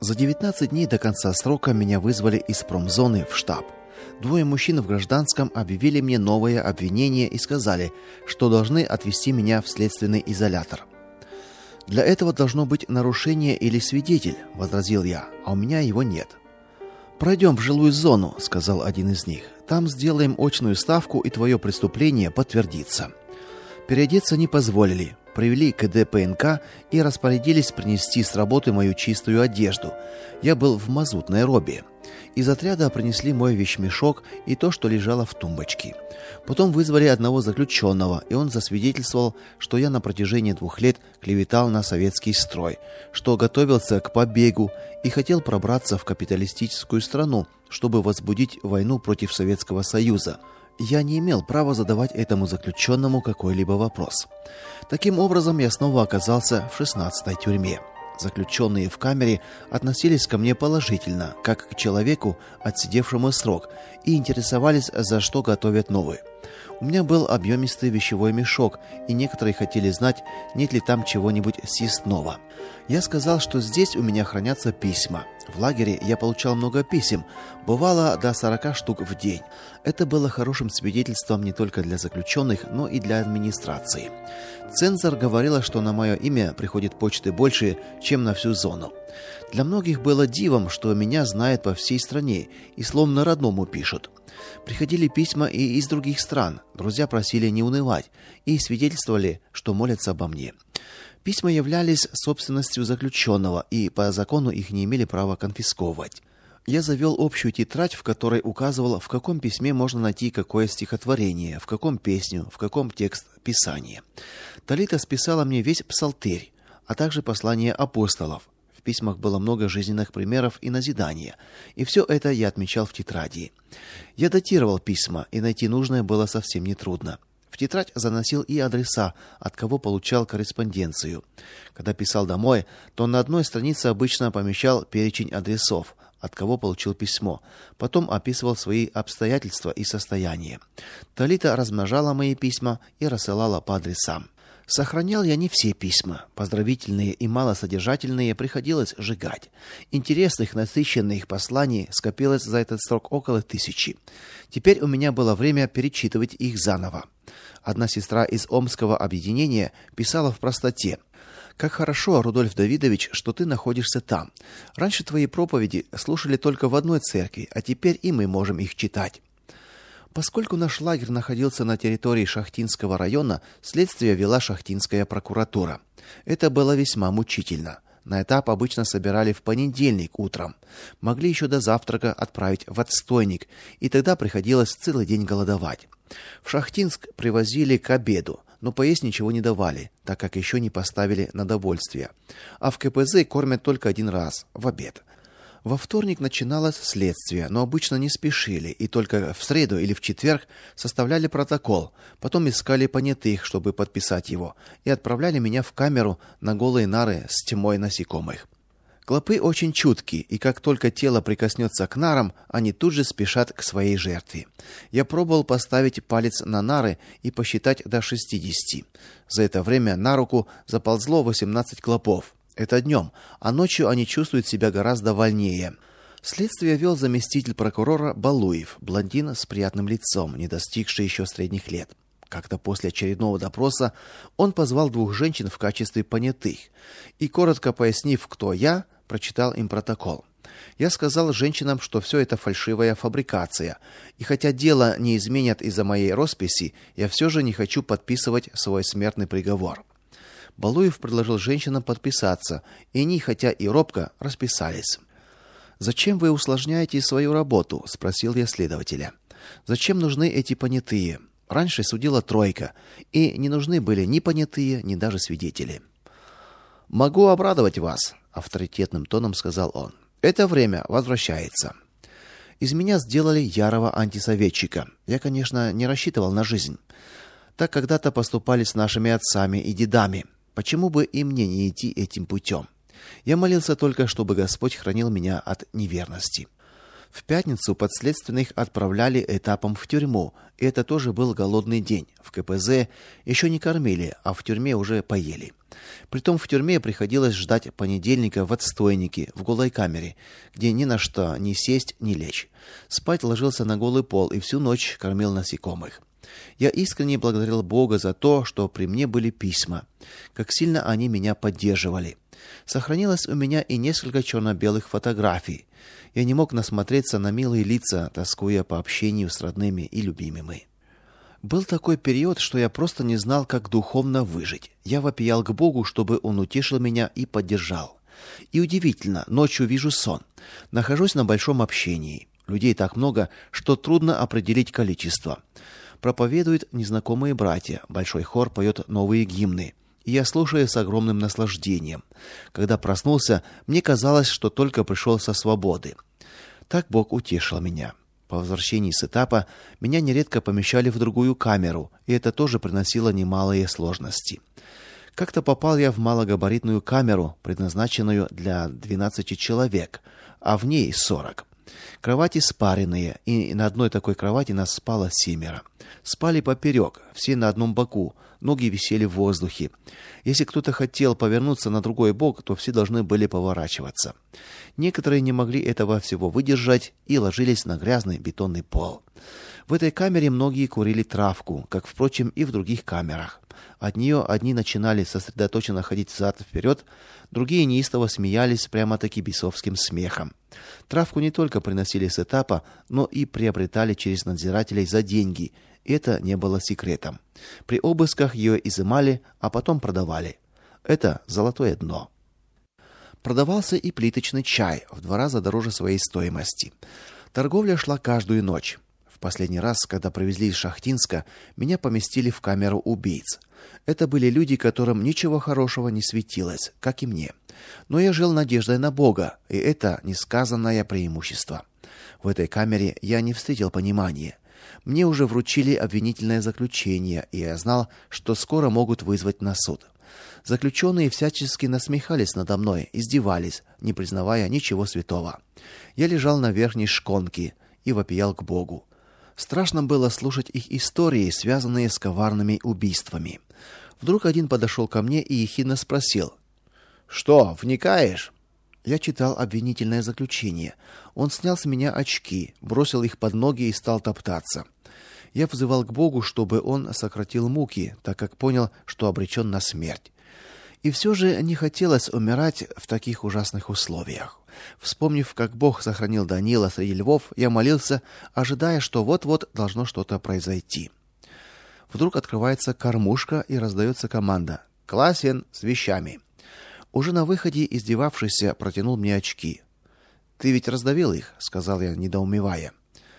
За 19 дней до конца срока меня вызвали из промзоны в штаб. Двое мужчин в гражданском объявили мне новое обвинение и сказали, что должны отвезти меня в следственный изолятор. «Для этого должно быть нарушение или свидетель», — возразил я, — «а у меня его нет». «Пройдем в жилую зону», — сказал один из них. «Там сделаем очную ставку, и твое преступление подтвердится». Переодеться не позволили. Привели к ДПНК и распорядились принести с работы мою чистую одежду. Я был в мазутной робе. Из отряда принесли мой вещмешок и то, что лежало в тумбочке. Потом вызвали одного заключенного, и он засвидетельствовал, что я на протяжении 2 лет клеветал на советский строй, что готовился к побегу и хотел пробраться в капиталистическую страну, чтобы возбудить войну против Советского Союза. Я не имел права задавать этому заключенному какой-либо вопрос. Таким образом, я снова оказался в 16-й тюрьме. Заключенные в камере относились ко мне положительно, как к человеку, отсидевшему срок, и интересовались, за что готовят новый. У меня был объемистый вещевой мешок, и некоторые хотели знать, нет ли там чего-нибудь съестного. Я сказал, что здесь у меня хранятся письма. В лагере я получал много писем, бывало до 40 штук в день. Это было хорошим свидетельством не только для заключенных, но и для администрации. Цензор говорила, что на мое имя приходит почты больше, чем на всю зону. Для многих было дивом, что меня знают по всей стране и словно родному пишут. Приходили письма и из других стран. Друзья просили не унывать и свидетельствовали, что молятся обо мне. Письма являлись собственностью заключенного, и по закону их не имели права конфисковывать. Я завел общую тетрадь, в которой указывал, в каком письме можно найти какое стихотворение, в каком песню, в каком текст Писания. Талита списала мне весь псалтырь, а также послания апостолов. В письмах было много жизненных примеров и назидания, и все это я отмечал в тетради. Я датировал письма, и найти нужное было совсем нетрудно. В тетрадь заносил и адреса, от кого получал корреспонденцию. Когда писал домой, то на одной странице обычно помещал перечень адресов, от кого получил письмо. Потом описывал свои обстоятельства и состояние. Талита размножала мои письма и рассылала по адресам. Сохранял я не все письма. Поздравительные и малосодержательные приходилось сжигать. Интересных, насыщенных посланий скопилось за этот срок около 1000. Теперь у меня было время перечитывать их заново. Одна сестра из Омского объединения писала в простоте: «Как хорошо, Рудольф Давидович, что ты находишься там. Раньше твои проповеди слушали только в одной церкви, а теперь и мы можем их читать». Поскольку наш лагерь находился на территории Шахтинского района, следствие вела Шахтинская прокуратура. Это было весьма мучительно. На этап обычно собирали в понедельник утром. Могли еще до завтрака отправить в отстойник, и тогда приходилось целый день голодовать. В Шахтинск привозили к обеду, но поесть ничего не давали, так как еще не поставили на довольствие. А в КПЗ кормят только 1 раз, в обед. Во вторник начиналось следствие, но обычно не спешили, и только в среду или в четверг составляли протокол, потом искали понятых, чтобы подписать его, и отправляли меня в камеру на голые нары с тьмой насекомых. Клопы очень чутки, и как только тело прикоснется к нарам, они тут же спешат к своей жертве. Я пробовал поставить палец на нары и посчитать до 60. За это время на руку заползло 18 клопов. Это днем, а ночью они чувствуют себя гораздо вольнее. Следствие вел заместитель прокурора Балуев, блондин с приятным лицом, не достигший еще средних лет. Как-то после очередного допроса он позвал 2 женщин в качестве понятых и, коротко пояснив, кто я, прочитал им протокол. Я сказал женщинам, что все это фальшивая фабрикация, и хотя дело не изменят из-за моей росписи, я все же не хочу подписывать свой смертный приговор. Балуев предложил женщинам подписаться, и они, хотя и робко, расписались. «Зачем вы усложняете свою работу?» – спросил я следователя. «Зачем нужны эти понятые? Раньше судила тройка, и не нужны были ни понятые, ни даже свидетели». «Могу обрадовать вас», – авторитетным тоном сказал он. «Это время возвращается». Из меня сделали ярого антисоветчика. Я, конечно, не рассчитывал на жизнь. Так когда-то поступали с нашими отцами и дедами. Почему бы и мне не идти этим путем? Я молился только, чтобы Господь хранил меня от неверности. В пятницу подследственных отправляли этапом в тюрьму, и это тоже был голодный день. В КПЗ еще не кормили, а в тюрьме уже поели. Притом в тюрьме приходилось ждать понедельника в отстойнике, в голой камере, где ни на что ни сесть, ни лечь. Спать ложился на голый пол и всю ночь кормил насекомых. Я искренне благодарил Бога за то, что при мне были письма, как сильно они меня поддерживали. Сохранилось у меня и несколько черно-белых фотографий. Я не мог насмотреться на милые лица, тоскуя по общению с родными и любимыми. Был такой период, что я просто не знал, как духовно выжить. Я вопиял к Богу, чтобы Он утешил меня и поддержал. И удивительно, ночью вижу сон. Нахожусь на большом общении. Людей так много, что трудно определить количество. Проповедуют незнакомые братья, большой хор поет новые гимны. И я слушаю с огромным наслаждением. Когда проснулся, мне казалось, что только пришел со свободы. Так Бог утешил меня. По возвращении с этапа меня нередко помещали в другую камеру, и это тоже приносило немалые сложности. Как-то попал я в малогабаритную камеру, предназначенную для 12 человек, а в ней 40. Кровати спаренные, и на одной такой кровати нас спало 7. Спали поперек, все на одном боку, ноги висели в воздухе. Если кто-то хотел повернуться на другой бок, то все должны были поворачиваться. Некоторые не могли этого всего выдержать и ложились на грязный бетонный пол. В этой камере многие курили травку, как, впрочем, и в других камерах. От нее одни начинали сосредоточенно ходить взад-вперед, другие неистово смеялись прямо-таки бесовским смехом. Травку не только приносили с этапа, но и приобретали через надзирателей за деньги. Это не было секретом. При обысках ее изымали, а потом продавали. Это золотое дно. Продавался и плиточный чай, в 2 раза дороже своей стоимости. Торговля шла каждую ночь. В последний раз, когда привезли из Шахтинска, меня поместили в камеру убийц. Это были люди, которым ничего хорошего не светилось, как и мне. Но я жил надеждой на Бога, и это несказанное преимущество. В этой камере я не встретил понимания. Мне уже вручили обвинительное заключение, и я знал, что скоро могут вызвать на суд. Заключенные всячески насмехались надо мной, издевались, не признавая ничего святого. Я лежал на верхней шконке и вопиял к Богу. Страшно было слушать их истории, связанные с коварными убийствами. Вдруг один подошел ко мне и ехидно спросил: «Что, вникаешь?» Я читал обвинительное заключение. Он снял с меня очки, бросил их под ноги и стал топтаться. Я взывал к Богу, чтобы он сократил муки, так как понял, что обречен на смерть. И все же не хотелось умирать в таких ужасных условиях. Вспомнив, как Бог сохранил Даниила среди львов, я молился, ожидая, что вот-вот должно что-то произойти. Вдруг открывается кормушка и раздается команда: «Классен, с вещами». Уже на выходе издевавшийся протянул мне очки. «Ты ведь раздавил их?» — сказал я, недоумевая.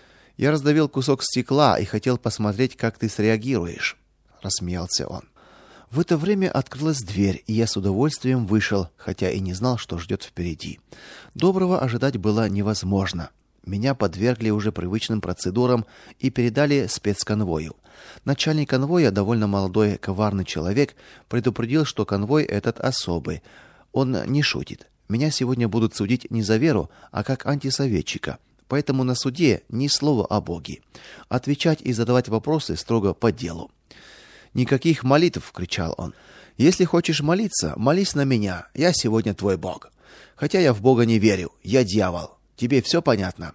«Я раздавил кусок стекла и хотел посмотреть, как ты среагируешь», — рассмеялся он. В это время открылась дверь, и я с удовольствием вышел, хотя и не знал, что ждет впереди. Доброго ожидать было невозможно. Меня подвергли уже привычным процедурам и передали спецконвою. Начальник конвоя, довольно молодой, коварный человек, предупредил, что конвой этот особый. Он не шутит. Меня сегодня будут судить не за веру, а как антисоветчика. Поэтому на суде ни слова о Боге. Отвечать и задавать вопросы строго по делу. «Никаких молитв!» — кричал он. «Если хочешь молиться, молись на меня. Я сегодня твой Бог. Хотя я в Бога не верю. Я дьявол. Тебе все понятно?»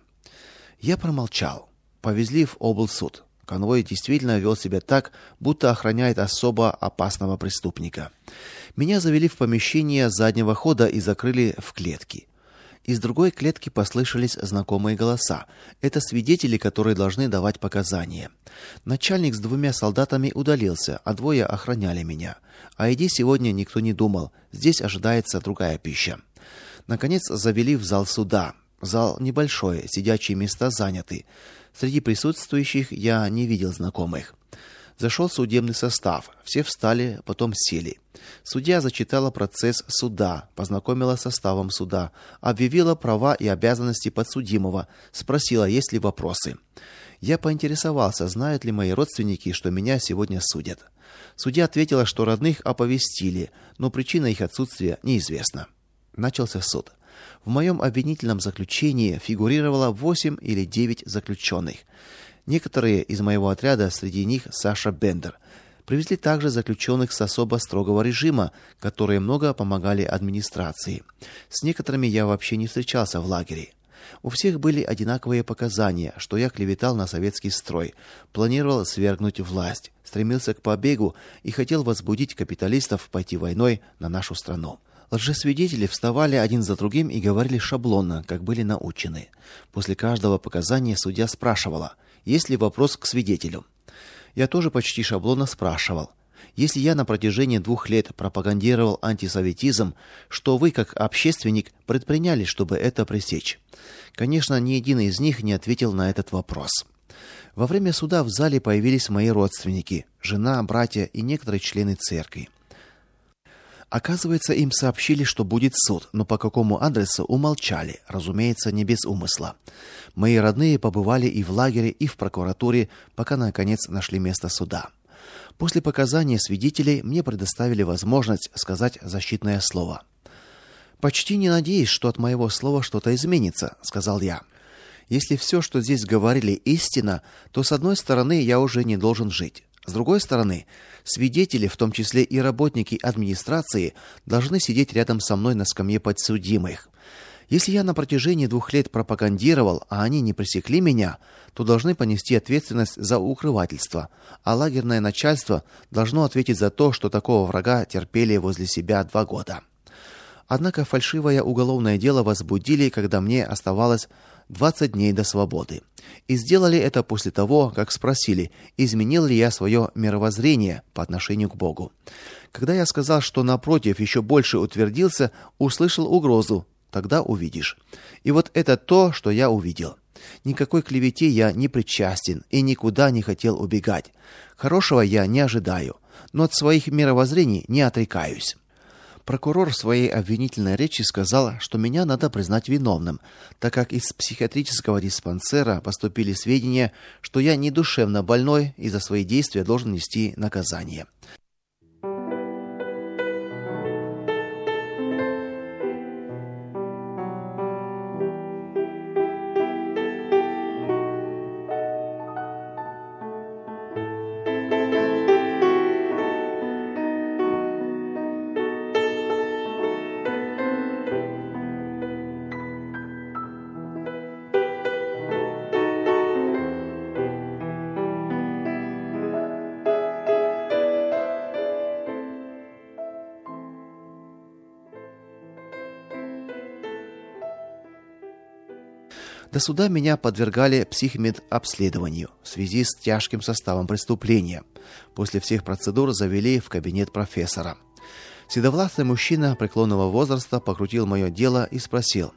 Я промолчал. Повезли в облсуд. Конвой действительно вел себя так, будто охраняет особо опасного преступника. Меня завели в помещение заднего хода и закрыли в клетки. Из другой клетки послышались знакомые голоса. Это свидетели, которые должны давать показания. Начальник с 2 солдатами удалился, а 2 охраняли меня. О еде сегодня никто не думал. Здесь ожидается другая пища. Наконец завели в зал суда. Зал небольшой, сидячие места заняты. Среди присутствующих я не видел знакомых. Зашел судебный состав. Все встали, потом сели. Судья зачитала процесс суда, познакомила с составом суда, объявила права и обязанности подсудимого, спросила, есть ли вопросы. Я поинтересовался, знают ли мои родственники, что меня сегодня судят. Судья ответила, что родных оповестили, но причина их отсутствия неизвестна. Начался суд. В моем обвинительном заключении фигурировало 8 или 9 заключенных. Некоторые из моего отряда, среди них Саша Бендер, привезли также заключенных с особо строгого режима, которые много помогали администрации. С некоторыми я вообще не встречался в лагере. У всех были одинаковые показания, что я клеветал на советский строй, планировал свергнуть власть, стремился к побегу и хотел возбудить капиталистов пойти войной на нашу страну. Лжесвидетели вставали один за другим и говорили шаблонно, как были научены. После каждого показания судья спрашивала: есть ли вопрос к свидетелю? Я тоже почти шаблонно спрашивал: если я на протяжении 2 лет пропагандировал антисоветизм, что вы, как общественник, предприняли, чтобы это пресечь? Конечно, ни один из них не ответил на этот вопрос. Во время суда в зале появились мои родственники, жена, братья и некоторые члены церкви. Оказывается, им сообщили, что будет суд, но по какому адресу умолчали, разумеется, не без умысла. Мои родные побывали и в лагере, и в прокуратуре, пока наконец нашли место суда. После показаний свидетелей мне предоставили возможность сказать защитное слово. «Почти не надеюсь, что от моего слова что-то изменится», — сказал я. «Если все, что здесь говорили, истина, то, с одной стороны, я уже не должен жить. С другой стороны, свидетели, в том числе и работники администрации, должны сидеть рядом со мной на скамье подсудимых. Если я на протяжении 2 лет пропагандировал, а они не пресекли меня, то должны понести ответственность за укрывательство, а лагерное начальство должно ответить за то, что такого врага терпели возле себя 2 года. Однако фальшивое уголовное дело возбудили, когда мне оставалось 20 дней до свободы. И сделали это после того, как спросили, изменил ли я свое мировоззрение по отношению к Богу. Когда я сказал, что напротив еще больше утвердился, услышал угрозу: тогда увидишь. И вот это то, что я увидел. Никакой клевете я не причастен и никуда не хотел убегать. Хорошего я не ожидаю, но от своих мировоззрений не отрекаюсь. Прокурор в своей обвинительной речи сказал, что меня надо признать виновным, так как из психиатрического диспансера поступили сведения, что я не душевно больной и за свои действия должен нести наказание. До суда меня подвергали психмедобследованию в связи с тяжким составом преступления. После всех процедур завели в кабинет профессора. Седовласый мужчина преклонного возраста покрутил мое дело и спросил: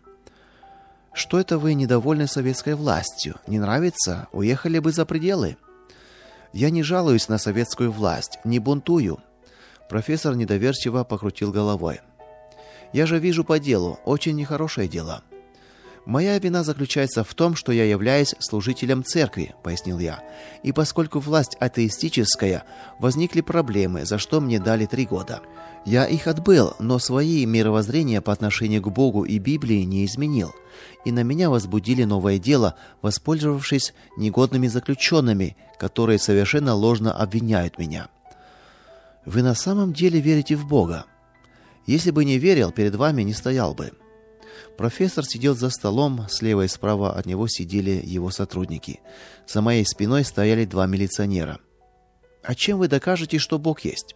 «Что это вы недовольны советской властью? Не нравится? Уехали бы за пределы?» «Я не жалуюсь на советскую власть, не бунтую». Профессор недоверчиво покрутил головой. «Я же вижу по делу, очень нехорошее дело». «Моя вина заключается в том, что я являюсь служителем церкви», — пояснил я. «И поскольку власть атеистическая, возникли проблемы, за что мне дали 3 года. Я их отбыл, но свои мировоззрения по отношению к Богу и Библии не изменил. И на меня возбудили новое дело, воспользовавшись негодными заключенными, которые совершенно ложно обвиняют меня». «Вы на самом деле верите в Бога?» «Если бы не верил, перед вами не стоял бы». Профессор сидел за столом, слева и справа от него сидели его сотрудники. За моей спиной стояли 2 милиционера. «А чем вы докажете, что Бог есть?»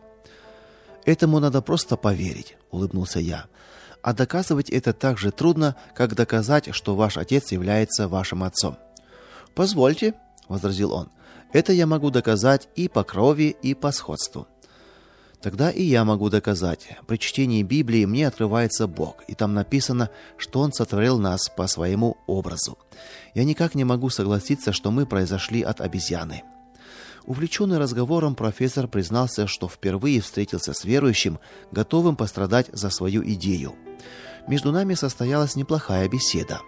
«Этому надо просто поверить», — улыбнулся я. «А доказывать это так же трудно, как доказать, что ваш отец является вашим отцом». «Позвольте», — возразил он, — «это я могу доказать и по крови, и по сходству». «Тогда и я могу доказать. При чтении Библии мне открывается Бог, и там написано, что Он сотворил нас по своему образу. Я никак не могу согласиться, что мы произошли от обезьяны». Увлеченный разговором, профессор признался, что впервые встретился с верующим, готовым пострадать за свою идею. Между нами состоялась неплохая беседа.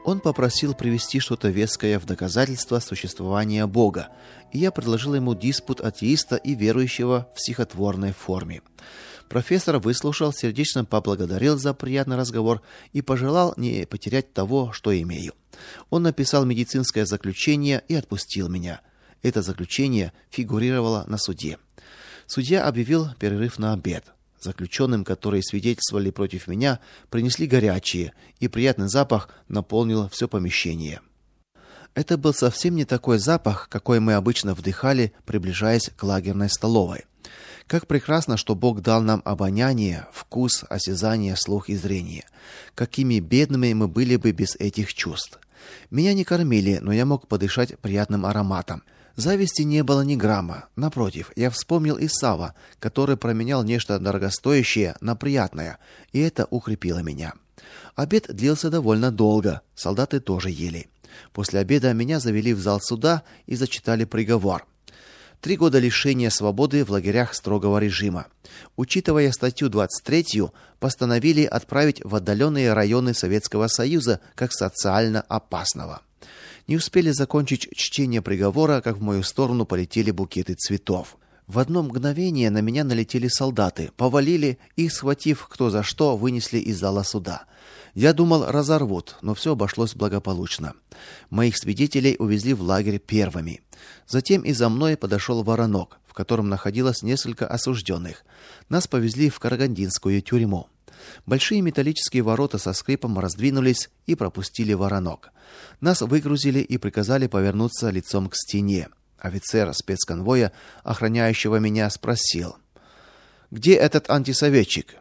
Он попросил привести что-то веское в доказательство существования Бога, и я предложил ему диспут атеиста и верующего в стихотворной форме. Профессор выслушал, сердечно поблагодарил за приятный разговор и пожелал не потерять того, что имею. Он написал медицинское заключение и отпустил меня. Это заключение фигурировало на суде. Судья объявил перерыв на обед. Заключенным, которые свидетельствовали против меня, принесли горячее, и приятный запах наполнил все помещение. Это был совсем не такой запах, какой мы обычно вдыхали, приближаясь к лагерной столовой. Как прекрасно, что Бог дал нам обоняние, вкус, осязание, слух и зрение. Какими бедными мы были бы без этих чувств. Меня не кормили, но я мог подышать приятным ароматом. Зависти не было ни грамма. Напротив, я вспомнил Исава, который променял нечто дорогостоящее на приятное, и это укрепило меня. Обед длился довольно долго, солдаты тоже ели. После обеда меня завели в зал суда и зачитали приговор. 3 года лишения свободы в лагерях строгого режима. Учитывая статью 23, постановили отправить в отдаленные районы Советского Союза как социально опасного. Не успели закончить чтение приговора, как в мою сторону полетели букеты цветов. В одно мгновение на меня налетели солдаты, повалили и, схватив кто за что, вынесли из зала суда. Я думал, разорвут, но все обошлось благополучно. Моих свидетелей увезли в лагерь первыми. Затем и за мной подошел воронок, в котором находилось несколько осужденных. Нас повезли в Карагандинскую тюрьму. Большие металлические ворота со скрипом раздвинулись и пропустили воронок. Нас выгрузили и приказали повернуться лицом к стене. Офицер спецконвоя, охраняющего меня, спросил: «Где этот антисоветчик?»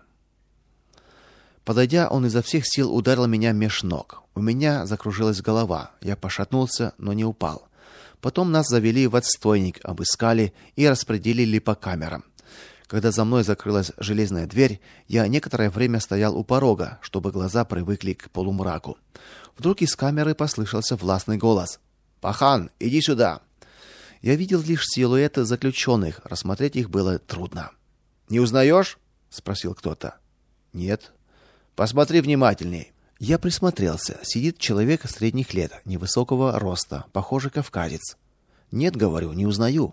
Подойдя, он изо всех сил ударил меня меж ног. У меня закружилась голова. Я пошатнулся, но не упал. Потом нас завели в отстойник, обыскали и распределили по камерам. Когда за мной закрылась железная дверь, я некоторое время стоял у порога, чтобы глаза привыкли к полумраку. Вдруг из камеры послышался властный голос: «Пахан, иди сюда!» Я видел лишь силуэты заключенных, рассмотреть их было трудно. «Не узнаешь?» — спросил кто-то. «Нет». «Посмотри внимательней». Я присмотрелся. Сидит человек средних лет, невысокого роста, похожий кавказец. «Нет, — говорю, — не узнаю».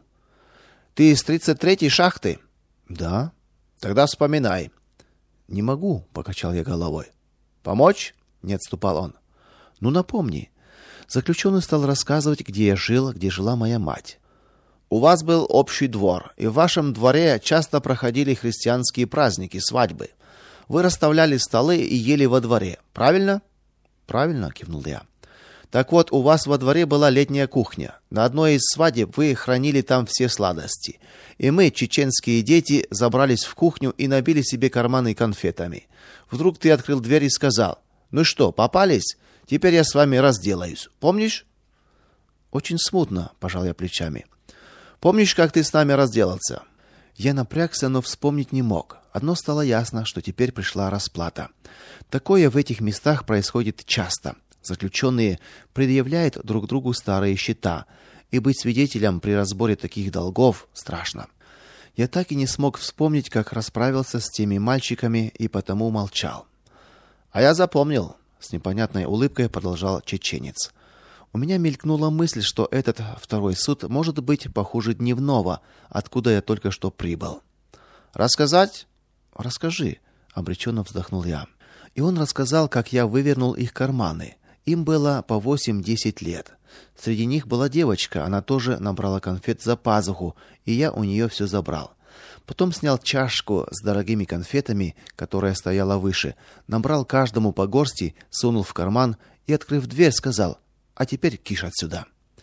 «Ты из 33-й шахты?» «Да». «Тогда вспоминай». «Не могу», — покачал я головой. «Помочь?» — не отступал он. «Ну, напомни». Заключенный стал рассказывать, где я жил, где жила моя мать. «У вас был общий двор, и в вашем дворе часто проходили христианские праздники, свадьбы. Вы расставляли столы и ели во дворе, правильно?» «Правильно», — кивнул я. «Так вот, у вас во дворе была летняя кухня. На одной из свадеб вы хранили там все сладости. И мы, чеченские дети, забрались в кухню и набили себе карманы конфетами. Вдруг ты открыл дверь и сказал: «Ну что, попались? Теперь я с вами разделаюсь. Помнишь?» «Очень смутно», — пожал я плечами. «Помнишь, как ты с нами разделался?» Я напрягся, но вспомнить не мог. Одно стало ясно, что теперь пришла расплата. Такое в этих местах происходит часто. Заключенные предъявляют друг другу старые счета, и быть свидетелем при разборе таких долгов страшно. Я так и не смог вспомнить, как расправился с теми мальчиками, и потому молчал. «А я запомнил», — с непонятной улыбкой продолжал чеченец. У меня мелькнула мысль, что этот второй суд может быть похуже дневного, откуда я только что прибыл. «Рассказать?» «Расскажи», — обреченно вздохнул я. И он рассказал, как я вывернул их карманы. Им было по 8-10 лет. Среди них была девочка, она тоже набрала конфет за пазуху, и я у нее все забрал. Потом снял чашку с дорогими конфетами, которая стояла выше, набрал каждому по горсти, сунул в карман и, открыв дверь, сказал: «А теперь киш отсюда».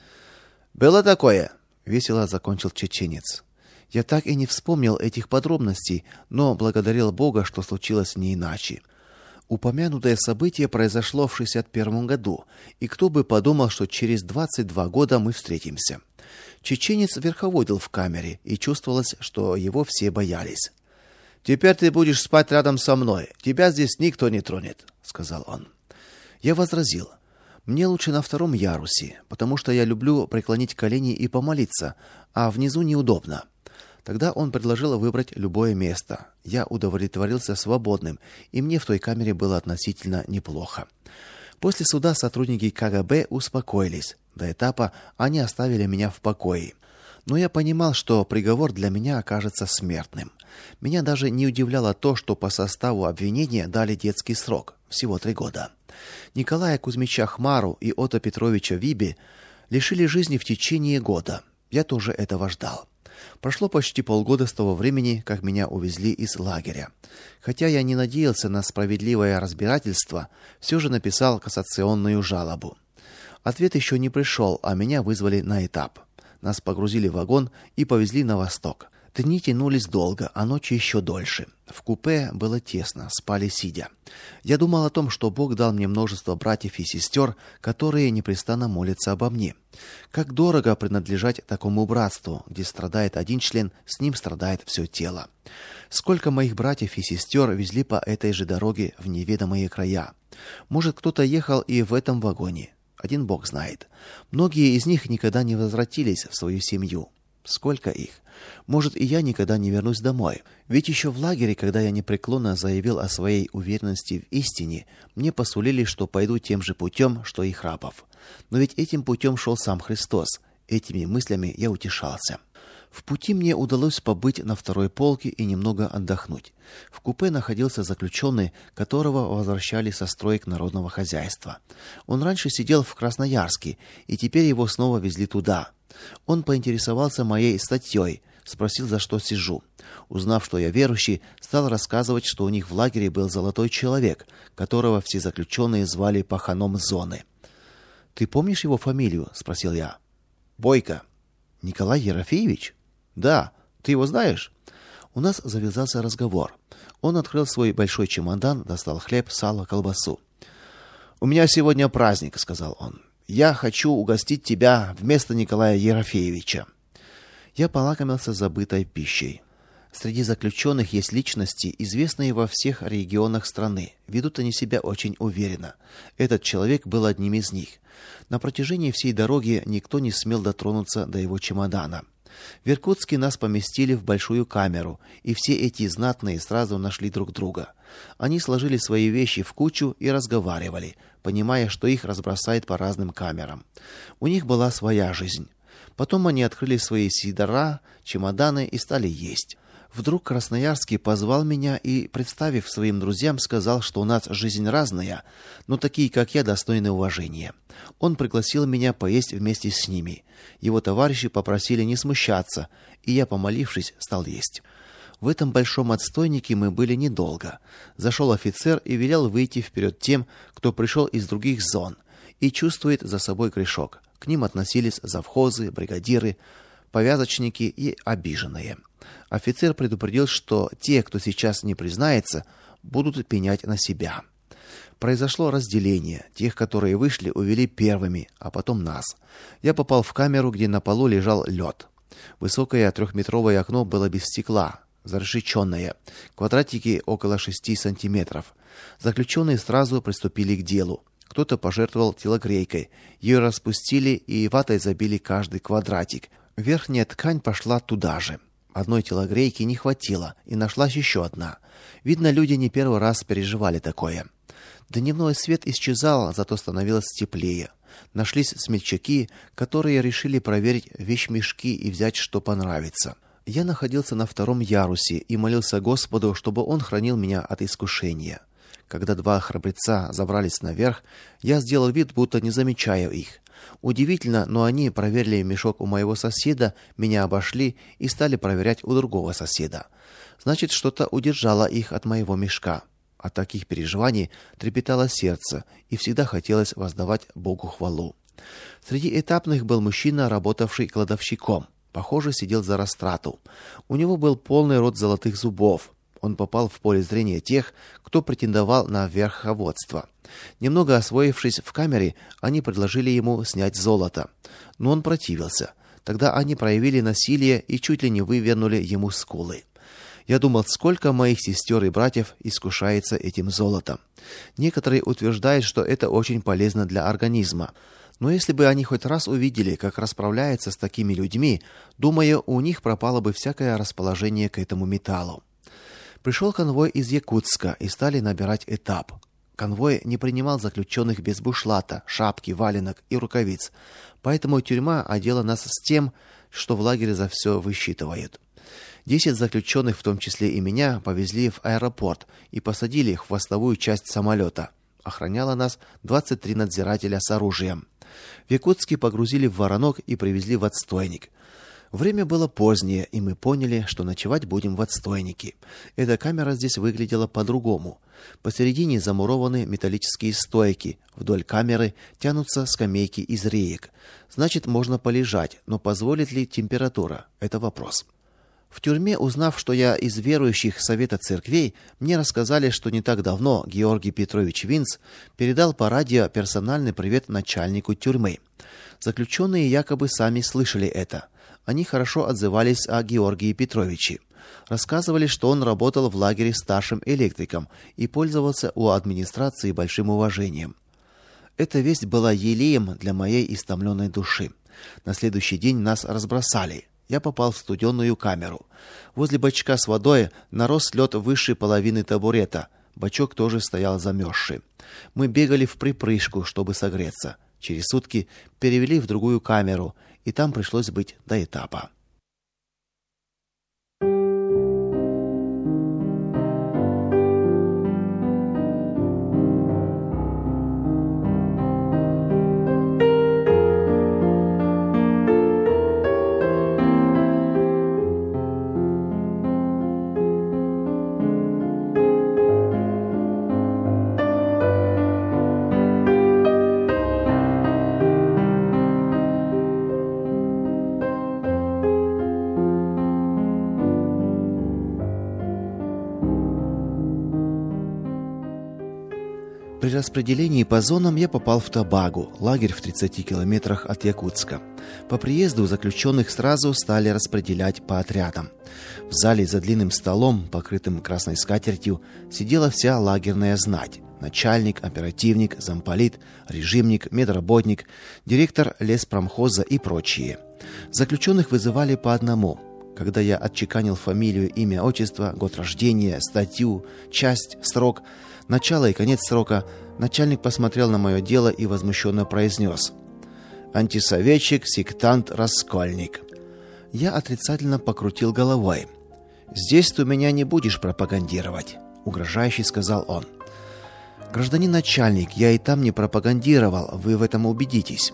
«Было такое?» — весело закончил чеченец. Я так и не вспомнил этих подробностей, но благодарил Бога, что случилось не иначе. Упомянутое событие произошло в 61 году, и кто бы подумал, что через 22 года мы встретимся. Чеченец верховодил в камере, и чувствовалось, что его все боялись. «Теперь ты будешь спать рядом со мной. Тебя здесь никто не тронет», — сказал он. Я возразил: «Мне лучше на 2-м ярусе, потому что я люблю преклонить колени и помолиться, а внизу неудобно». Тогда он предложил выбрать любое место. Я удовлетворился свободным, и мне в той камере было относительно неплохо. После суда сотрудники КГБ успокоились. До этапа они оставили меня в покое. Но я понимал, что приговор для меня окажется смертным. Меня даже не удивляло то, что по составу обвинения дали детский срок, всего 3 года. Николая Кузьмича Хмару и Отто Петровича Виби лишили жизни в течение года. Я тоже этого ждал. Прошло почти полгода с того времени, как меня увезли из лагеря. Хотя я не надеялся на справедливое разбирательство, все же написал кассационную жалобу. Ответ еще не пришел, а меня вызвали на этап. Нас погрузили в вагон и повезли на восток. Дни тянулись долго, а ночи еще дольше. В купе было тесно, спали сидя. Я думал о том, что Бог дал мне множество братьев и сестер, которые непрестанно молятся обо мне. Как дорого принадлежать такому братству, где страдает один член, с ним страдает все тело. Сколько моих братьев и сестер везли по этой же дороге в неведомые края. Может, кто-то ехал и в этом вагоне. Один Бог знает. Многие из них никогда не возвратились в свою семью. Сколько их? Может, и я никогда не вернусь домой. Ведь еще в лагере, когда я непреклонно заявил о своей уверенности в истине, мне посулили, что пойду тем же путем, что и Храпов. Но ведь этим путем шел сам Христос. Этими мыслями я утешался. В пути мне удалось побыть на второй полке и немного отдохнуть. В купе находился заключенный, которого возвращали со строек народного хозяйства. Он раньше сидел в Красноярске, и теперь его снова везли туда. Он поинтересовался моей статьей, спросил, за что сижу. Узнав, что я верующий, стал рассказывать, что у них в лагере был золотой человек, которого все заключенные звали паханом зоны. «Ты помнишь его фамилию?» – спросил я. «Бойко». «Николай Ерофеевич?» «Да. Ты его знаешь?» У нас завязался разговор. Он открыл свой большой чемодан, достал хлеб, сало, колбасу. «У меня сегодня праздник», — сказал он. «Я хочу угостить тебя вместо Николая Ерофеевича». Я полакомился забытой пищей. Среди заключенных есть личности, известные во всех регионах страны. Ведут они себя очень уверенно. Этот человек был одним из них. На протяжении всей дороги никто не смел дотронуться до его чемодана. В Иркутске нас поместили в большую камеру, и все эти знатные сразу нашли друг друга. Они сложили свои вещи в кучу и разговаривали, понимая, что их разбросают по разным камерам. У них была своя жизнь. Потом они открыли свои сидора, чемоданы и стали есть. Вдруг Красноярский позвал меня и, представив своим друзьям, сказал, что у нас жизнь разная, но такие, как я, достойны уважения. Он пригласил меня поесть вместе с ними. Его товарищи попросили не смущаться, и я, помолившись, стал есть. В этом большом отстойнике мы были недолго. Зашел офицер и велел выйти вперед тем, кто пришел из других зон и чувствует за собой грешок. К ним относились завхозы, бригадиры, повязочники и обиженные. Офицер предупредил, что те, кто сейчас не признается, будут пенять на себя. Произошло разделение. Тех, которые вышли, увели первыми, а потом нас. Я попал в камеру, где на полу лежал лед. Высокое 3-метровое окно было без стекла, зарешеченное. Квадратики около 6 сантиметров. Заключенные сразу приступили к делу. Кто-то пожертвовал телогрейкой. Ее распустили и ватой забили каждый квадратик. Верхняя ткань пошла туда же. Одной телогрейки не хватило, и нашлась еще одна. Видно, люди не первый раз переживали такое. Дневной свет исчезал, зато становилось теплее. Нашлись смельчаки, которые решили проверить вещмешки и взять, что понравится. Я находился на 2-м ярусе и молился Господу, чтобы Он хранил меня от искушения. Когда 2 храбреца забрались наверх, я сделал вид, будто не замечаю их. Удивительно, но они проверили мешок у моего соседа, меня обошли и стали проверять у другого соседа. Значит, что-то удержало их от моего мешка. От таких переживаний трепетало сердце, и всегда хотелось воздавать Богу хвалу. Среди этапных был мужчина, работавший кладовщиком. Похоже, сидел за растрату. У него был полный рот золотых зубов. Он попал в поле зрения тех, кто претендовал на верховодство. Немного освоившись в камере, они предложили ему снять золото. Но он противился. Тогда они проявили насилие и чуть ли не вывернули ему скулы. Я думал, сколько моих сестер и братьев искушается этим золотом. Некоторые утверждают, что это очень полезно для организма. Но если бы они хоть раз увидели, как расправляются с такими людьми, думаю, у них пропало бы всякое расположение к этому металлу. Пришел конвой из Якутска и стали набирать этап. Конвой не принимал заключенных без бушлата, шапки, валенок и рукавиц, поэтому тюрьма одела нас с тем, что в лагере за все высчитывают. 10 заключенных, в том числе и меня, повезли в аэропорт и посадили в хвостовую часть самолета. Охраняло нас 23 надзирателя с оружием. В Якутске погрузили в воронок и привезли в отстойник. Время было позднее, и мы поняли, что ночевать будем в отстойнике. Эта камера здесь выглядела по-другому. Посередине замурованы металлические стойки, вдоль камеры тянутся скамейки из реек. Значит, можно полежать, но позволит ли температура? Это вопрос. В тюрьме, узнав, что я из верующих Совета церквей, мне рассказали, что не так давно Георгий Петрович Винц передал по радио персональный привет начальнику тюрьмы. Заключенные якобы сами слышали это. Они хорошо отзывались о Георгии Петровиче. Рассказывали, что он работал в лагере старшим электриком и пользовался у администрации большим уважением. Эта весть была елеем для моей истомленной души. На следующий день нас разбросали. Я попал в студеную камеру. Возле бачка с водой нарос лед выше половины табурета. Бачок тоже стоял замерзший. Мы бегали вприпрыжку, чтобы согреться. Через сутки перевели в другую камеру, и там пришлось быть до этапа. При распределении по зонам я попал в Табагу, лагерь в 30 километрах от Якутска. По приезду заключенных сразу стали распределять по отрядам. В зале за длинным столом, покрытым красной скатертью, сидела вся лагерная знать: начальник, оперативник, замполит, режимник, медработник, директор леспромхоза и прочие. Заключенных вызывали по одному. Когда я отчеканил фамилию, имя, отчество, год рождения, статью, часть, срок, начало и конец срока, начальник посмотрел на мое дело и возмущенно произнес: «Антисоветчик, сектант, раскольник». Я отрицательно покрутил головой. «Здесь ты меня не будешь пропагандировать», — угрожающе сказал он. «Гражданин начальник, я и там не пропагандировал, вы в этом убедитесь».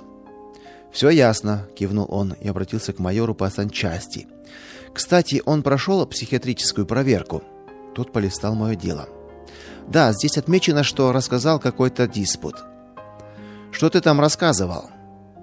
«Все ясно», — кивнул он и обратился к майору по санчасти. «Кстати, он прошел психиатрическую проверку». Тот полистал мое дело. «Да, здесь отмечено, что рассказал какой-то диспут». «Что ты там рассказывал?»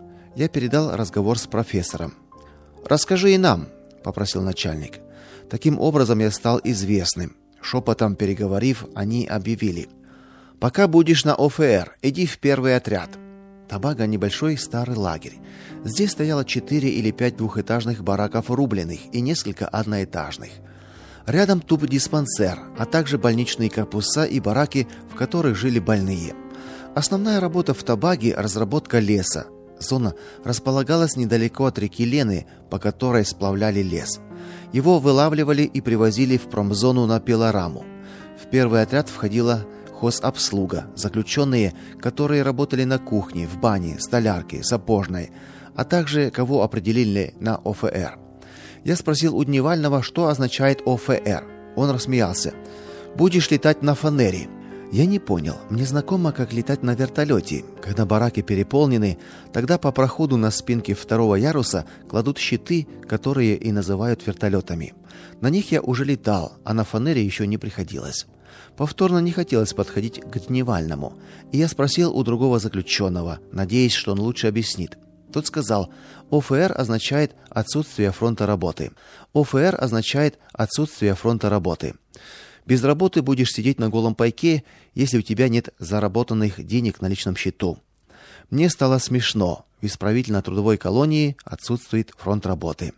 Я передал разговор с профессором. «Расскажи и нам», — попросил начальник. Таким образом я стал известным. Шепотом переговорив, они объявили: «Пока будешь на ОФР, иди в первый отряд». Табага — небольшой старый лагерь. Здесь стояло 4 или 5 двухэтажных бараков рубленых и несколько одноэтажных. Рядом тубдиспансер, а также больничные корпуса и бараки, в которых жили больные. Основная работа в Табаге – разработка леса. Зона располагалась недалеко от реки Лены, по которой сплавляли лес. Его вылавливали и привозили в промзону на пилораму. В первый отряд входила хозобслуга, заключенные, которые работали на кухне, в бане, столярке, сапожной, а также кого определили на ОФР. Я спросил у Дневального, что означает ОФР. Он рассмеялся. «Будешь летать на фанере». Я не понял. Мне знакомо, как летать на вертолете. Когда бараки переполнены, тогда по проходу на спинке второго яруса кладут щиты, которые и называют вертолетами. На них я уже летал, а на фанере еще не приходилось. Повторно не хотелось подходить к Дневальному, и я спросил у другого заключенного, надеясь, что он лучше объяснит. Тот сказал: ОФР означает отсутствие фронта работы. ОФР означает отсутствие фронта работы. Без работы будешь сидеть на голом пайке, если у тебя нет заработанных денег на личном счету. Мне стало смешно. В исправительно-трудовой колонии отсутствует фронт работы.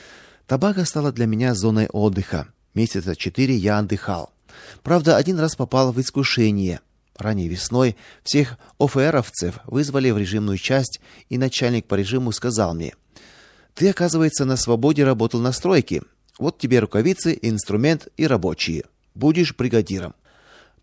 Табага стала для меня зоной отдыха. Месяца 4 я отдыхал. Правда, один раз попал в искушение. Ранней весной всех ОФРовцев вызвали в режимную часть, и начальник по режиму сказал мне: «Ты, оказывается, на свободе работал на стройке. Вот тебе рукавицы, инструмент и рабочие. Будешь бригадиром».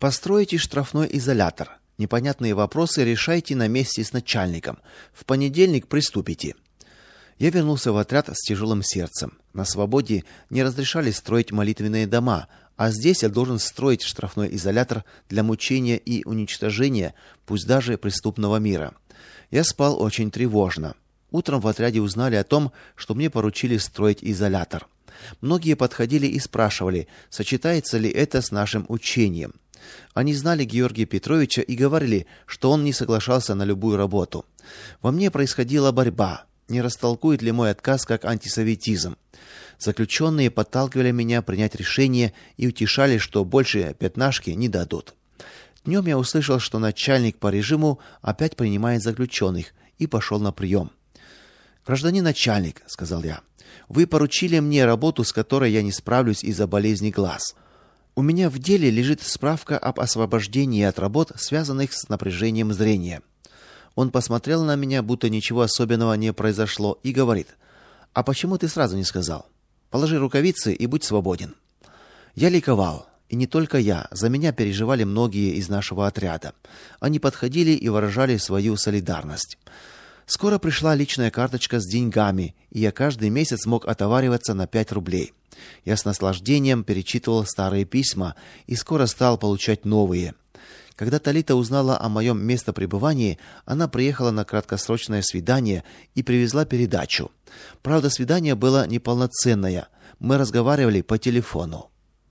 Постройте штрафной изолятор. Непонятные вопросы решайте на месте с начальником. В понедельник приступите. Я вернулся в отряд с тяжелым сердцем. На свободе не разрешали строить молитвенные дома, а здесь я должен строить штрафной изолятор для мучения и уничтожения, пусть даже преступного мира. Я спал очень тревожно. Утром в отряде узнали о том, что мне поручили строить изолятор. Многие подходили и спрашивали, сочетается ли это с нашим учением. Они знали Георгия Петровича и говорили, что он не соглашался на любую работу. Во мне происходила борьба. Не растолкует ли мой отказ как антисоветизм? Заключенные подталкивали меня принять решение и утешали, что больше пятнашки не дадут. Днем я услышал, что начальник по режиму опять принимает заключенных, и пошел на прием. «Гражданин начальник», — сказал я, — «вы поручили мне работу, с которой я не справлюсь из-за болезни глаз. У меня в деле лежит справка об освобождении от работ, связанных с напряжением зрения». Он посмотрел на меня, будто ничего особенного не произошло, и говорит: «А почему ты сразу не сказал? Положи рукавицы и будь свободен». Я ликовал, и не только я, за меня переживали многие из нашего отряда. Они подходили и выражали свою солидарность. Скоро пришла личная карточка с деньгами, и я каждый месяц мог отовариваться на 5 рублей. Я с наслаждением перечитывал старые письма и скоро стал получать новые. Когда Талита узнала о моем местопребывании, она приехала на краткосрочное свидание и привезла передачу. Правда, свидание было неполноценное. Мы разговаривали по телефону.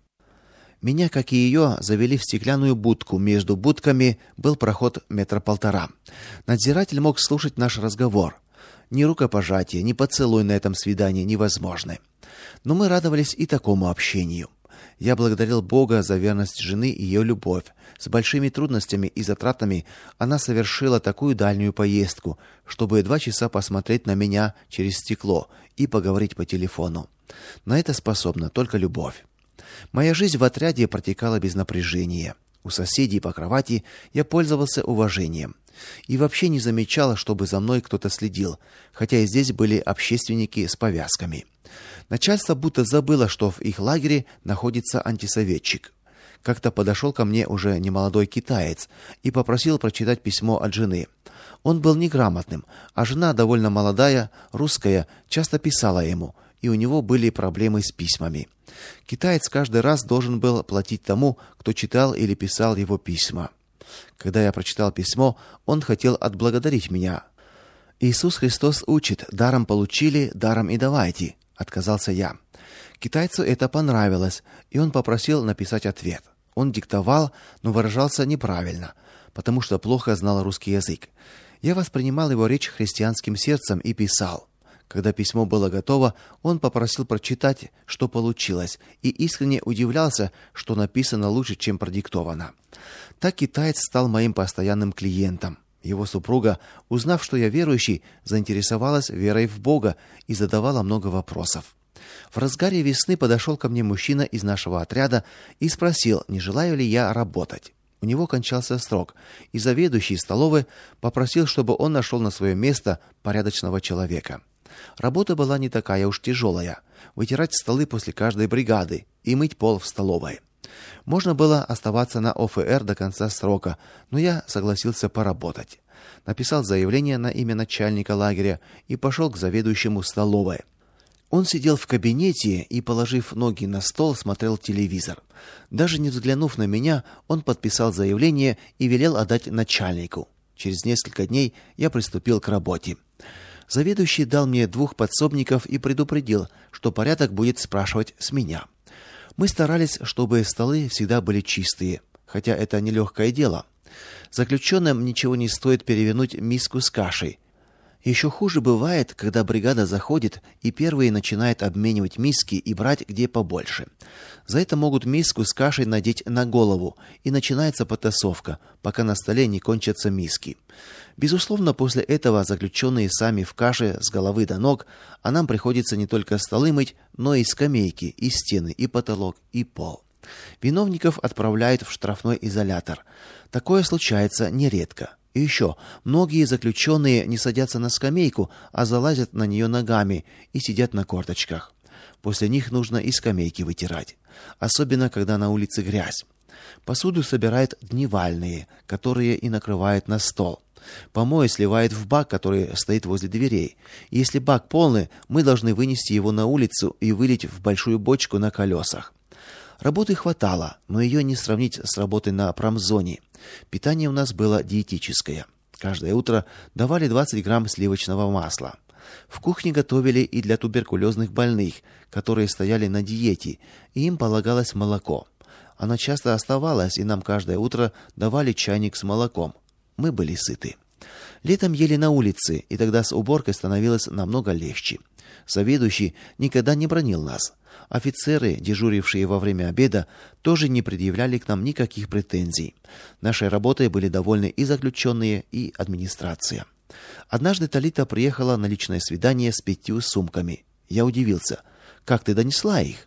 Меня, как и ее, завели в стеклянную будку. Между будками был проход 1,5 метра. Надзиратель мог слушать наш разговор. Ни рукопожатие, ни поцелуй на этом свидании невозможны. Но мы радовались и такому общению. Я благодарил Бога за верность жены и ее любовь. С большими трудностями и затратами она совершила такую дальнюю поездку, чтобы 2 часа посмотреть на меня через стекло и поговорить по телефону. На это способна только любовь. Моя жизнь в отряде протекала без напряжения. У соседей по кровати я пользовался уважением. И вообще не замечала, чтобы за мной кто-то следил, хотя и здесь были общественники с повязками. Начальство будто забыло, что в их лагере находится антисоветчик. Как-то подошел ко мне уже немолодой китаец и попросил прочитать письмо от жены. Он был неграмотным, а жена, довольно молодая, русская, часто писала ему, и у него были проблемы с письмами. Китаец каждый раз должен был платить тому, кто читал или писал его письма. Когда я прочитал письмо, он хотел отблагодарить меня. «Иисус Христос учит: даром получили, даром и давайте», — отказался я. Китайцу это понравилось, и он попросил написать ответ. Он диктовал, но выражался неправильно, потому что плохо знал русский язык. Я воспринимал его речь христианским сердцем и писал. Когда письмо было готово, он попросил прочитать, что получилось, и искренне удивлялся, что написано лучше, чем продиктовано. Так китаец стал моим постоянным клиентом. Его супруга, узнав, что я верующий, заинтересовалась верой в Бога и задавала много вопросов. В разгаре весны подошел ко мне мужчина из нашего отряда и спросил, не желаю ли я работать. У него кончался срок, и заведующий столовой попросил, чтобы он нашел на свое место порядочного человека. Работа была не такая уж тяжелая. Вытирать столы после каждой бригады и мыть пол в столовой. Можно было оставаться на ОФР до конца срока, но я согласился поработать. Написал заявление на имя начальника лагеря и пошел к заведующему столовой. Он сидел в кабинете и, положив ноги на стол, смотрел телевизор. Даже не взглянув на меня, он подписал заявление и велел отдать начальнику. Через несколько дней я приступил к работе. Заведующий дал мне 2 подсобников и предупредил, что порядок будет спрашивать с меня. Мы старались, чтобы столы всегда были чистые, хотя это нелегкое дело. Заключенным ничего не стоит перевернуть миску с кашей. Еще хуже бывает, когда бригада заходит и первые начинают обменивать миски и брать где побольше. За это могут миску с кашей надеть на голову, и начинается потасовка, пока на столе не кончатся миски. Безусловно, после этого заключенные сами в каше с головы до ног, а нам приходится не только столы мыть, но и скамейки, и стены, и потолок, и пол. Виновников отправляют в штрафной изолятор. Такое случается нередко. И еще, многие заключенные не садятся на скамейку, а залазят на нее ногами и сидят на корточках. После них нужно и скамейки вытирать, особенно когда на улице грязь. Посуду собирают дневальные, которые и накрывают на стол. Помои сливают в бак, который стоит возле дверей. Если бак полный, мы должны вынести его на улицу и вылить в большую бочку на колесах. Работы хватало, но ее не сравнить с работой на промзоне. Питание у нас было диетическое. Каждое утро давали 20 грамм сливочного масла. В кухне готовили и для туберкулезных больных, которые стояли на диете, и им полагалось молоко. Оно часто оставалось, и нам каждое утро давали чайник с молоком. Мы были сыты. Летом ели на улице, и тогда с уборкой становилось намного легче. Заведующий никогда не бранил нас. Офицеры, дежурившие во время обеда, тоже не предъявляли к нам никаких претензий. Нашей работой были довольны и заключенные, и администрация. Однажды Талита приехала на личное свидание с 5 сумками. Я удивился. «Как ты донесла их?»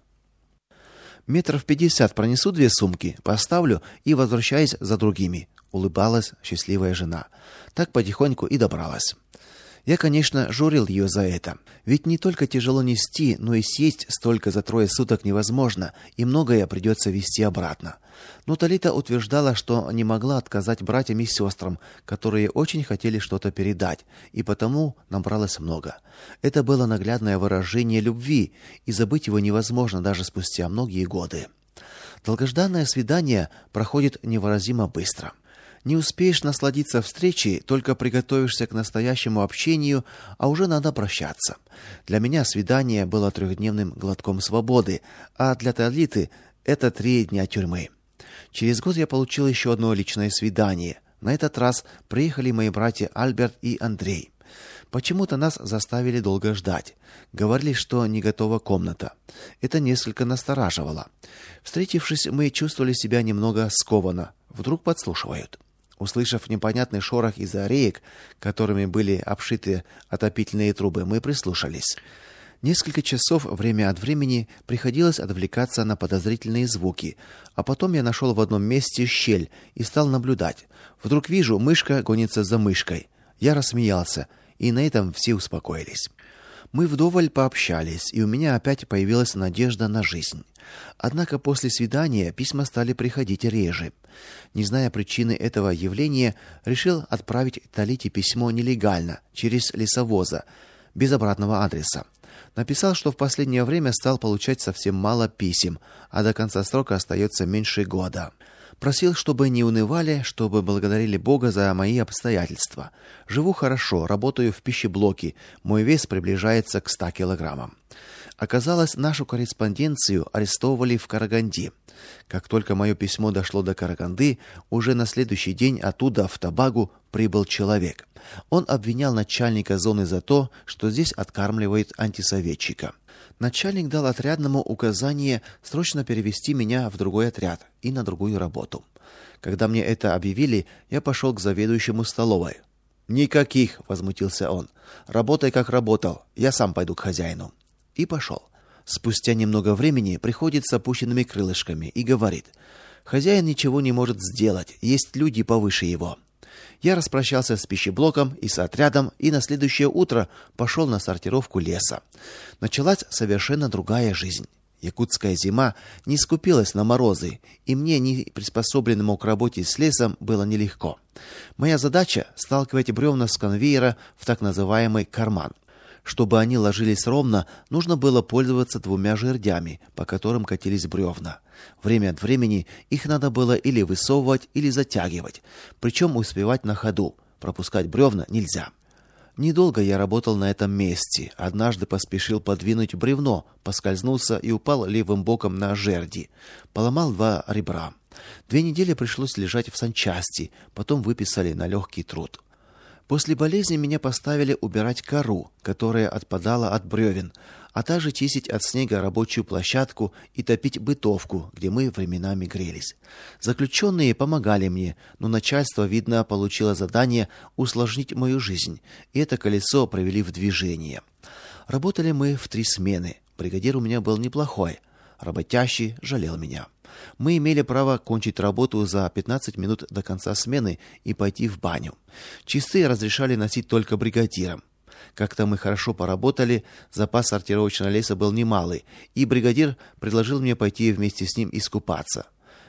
«Метров 50 пронесу 2 сумки, поставлю и возвращаюсь за другими», — улыбалась счастливая жена. Так потихоньку и добралась. Я, конечно, журил ее за это. Ведь не только тяжело нести, но и съесть столько за 3 суток невозможно, и многое придется везти обратно. Но Талита утверждала, что не могла отказать братьям и сестрам, которые очень хотели что-то передать, и потому набралось много. Это было наглядное выражение любви, и забыть его невозможно даже спустя многие годы. Долгожданное свидание проходит невыразимо быстро. Не успеешь насладиться встречей, только приготовишься к настоящему общению, а уже надо прощаться. Для меня свидание было 3-дневным глотком свободы, а для Талиты это 3 дня тюрьмы. Через год я получил еще одно личное свидание. На этот раз приехали мои братья Альберт и Андрей. Почему-то нас заставили долго ждать. Говорили, что не готова комната. Это несколько настораживало. Встретившись, мы чувствовали себя немного скованно. Вдруг подслушивают. Услышав непонятный шорох из-за реек, которыми были обшиты отопительные трубы, мы прислушались. Несколько часов время от времени приходилось отвлекаться на подозрительные звуки, а потом я нашел в одном месте щель и стал наблюдать. Вдруг вижу, мышка гонится за мышкой. Я рассмеялся, и на этом все успокоились. Мы вдоволь пообщались, и у меня опять появилась надежда на жизнь. Однако после свидания письма стали приходить реже. Не зная причины этого явления, решил отправить Талите письмо нелегально, через лесовоза, без обратного адреса. Написал, что в последнее время стал получать совсем мало писем, а до конца срока остается меньше года. Просил, чтобы не унывали, чтобы благодарили Бога за мои обстоятельства. Живу хорошо, работаю в пищеблоке, мой вес приближается к 100 килограммам. Оказалось, нашу корреспонденцию арестовывали в Караганде. Как только мое письмо дошло до Караганды, уже на следующий день оттуда в Табагу прибыл человек. Он обвинял начальника зоны за то, что здесь откармливает антисоветчика. Начальник дал отрядному указание срочно перевести меня в другой отряд и на другую работу. Когда мне это объявили, я пошел к заведующему столовой. «Никаких!» — возмутился он. «Работай, как работал. Я сам пойду к хозяину». И пошел. Спустя немного времени приходит с опущенными крылышками и говорит: «Хозяин ничего не может сделать, есть люди повыше его». Я распрощался с пищеблоком и с отрядом, и на следующее утро пошел на сортировку леса. Началась совершенно другая жизнь. Якутская зима не скупилась на морозы, и мне, не приспособленному к работе с лесом, было нелегко. Моя задача — сталкивать бревна с конвейера в так называемый карман. Чтобы они ложились ровно, нужно было пользоваться 2 жердями, по которым катились бревна. Время от времени их надо было или высовывать, или затягивать, причем успевать на ходу. Пропускать бревна нельзя. Недолго я работал на этом месте. Однажды поспешил подвинуть бревно, поскользнулся и упал левым боком на жерди. Поломал 2 ребра. 2 недели пришлось лежать в санчасти, потом выписали на легкий труд. После болезни меня поставили убирать кору, которая отпадала от бревен, а также чистить от снега рабочую площадку и топить бытовку, где мы временами грелись. Заключенные помогали мне, но начальство, видно, получило задание усложнить мою жизнь, и это колесо привели в движение. Работали мы в 3 смены. Бригадир у меня был неплохой. Работящий, жалел меня. Мы имели право кончить работу за 15 минут до конца смены и пойти в баню. Чистые разрешали носить только бригадирам. Как-то мы хорошо поработали, запас сортировочного леса был немалый, и бригадир предложил мне пойти вместе с ним искупаться.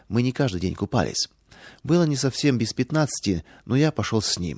мы не каждый день купались. Было не совсем без 15, но я пошел с ним.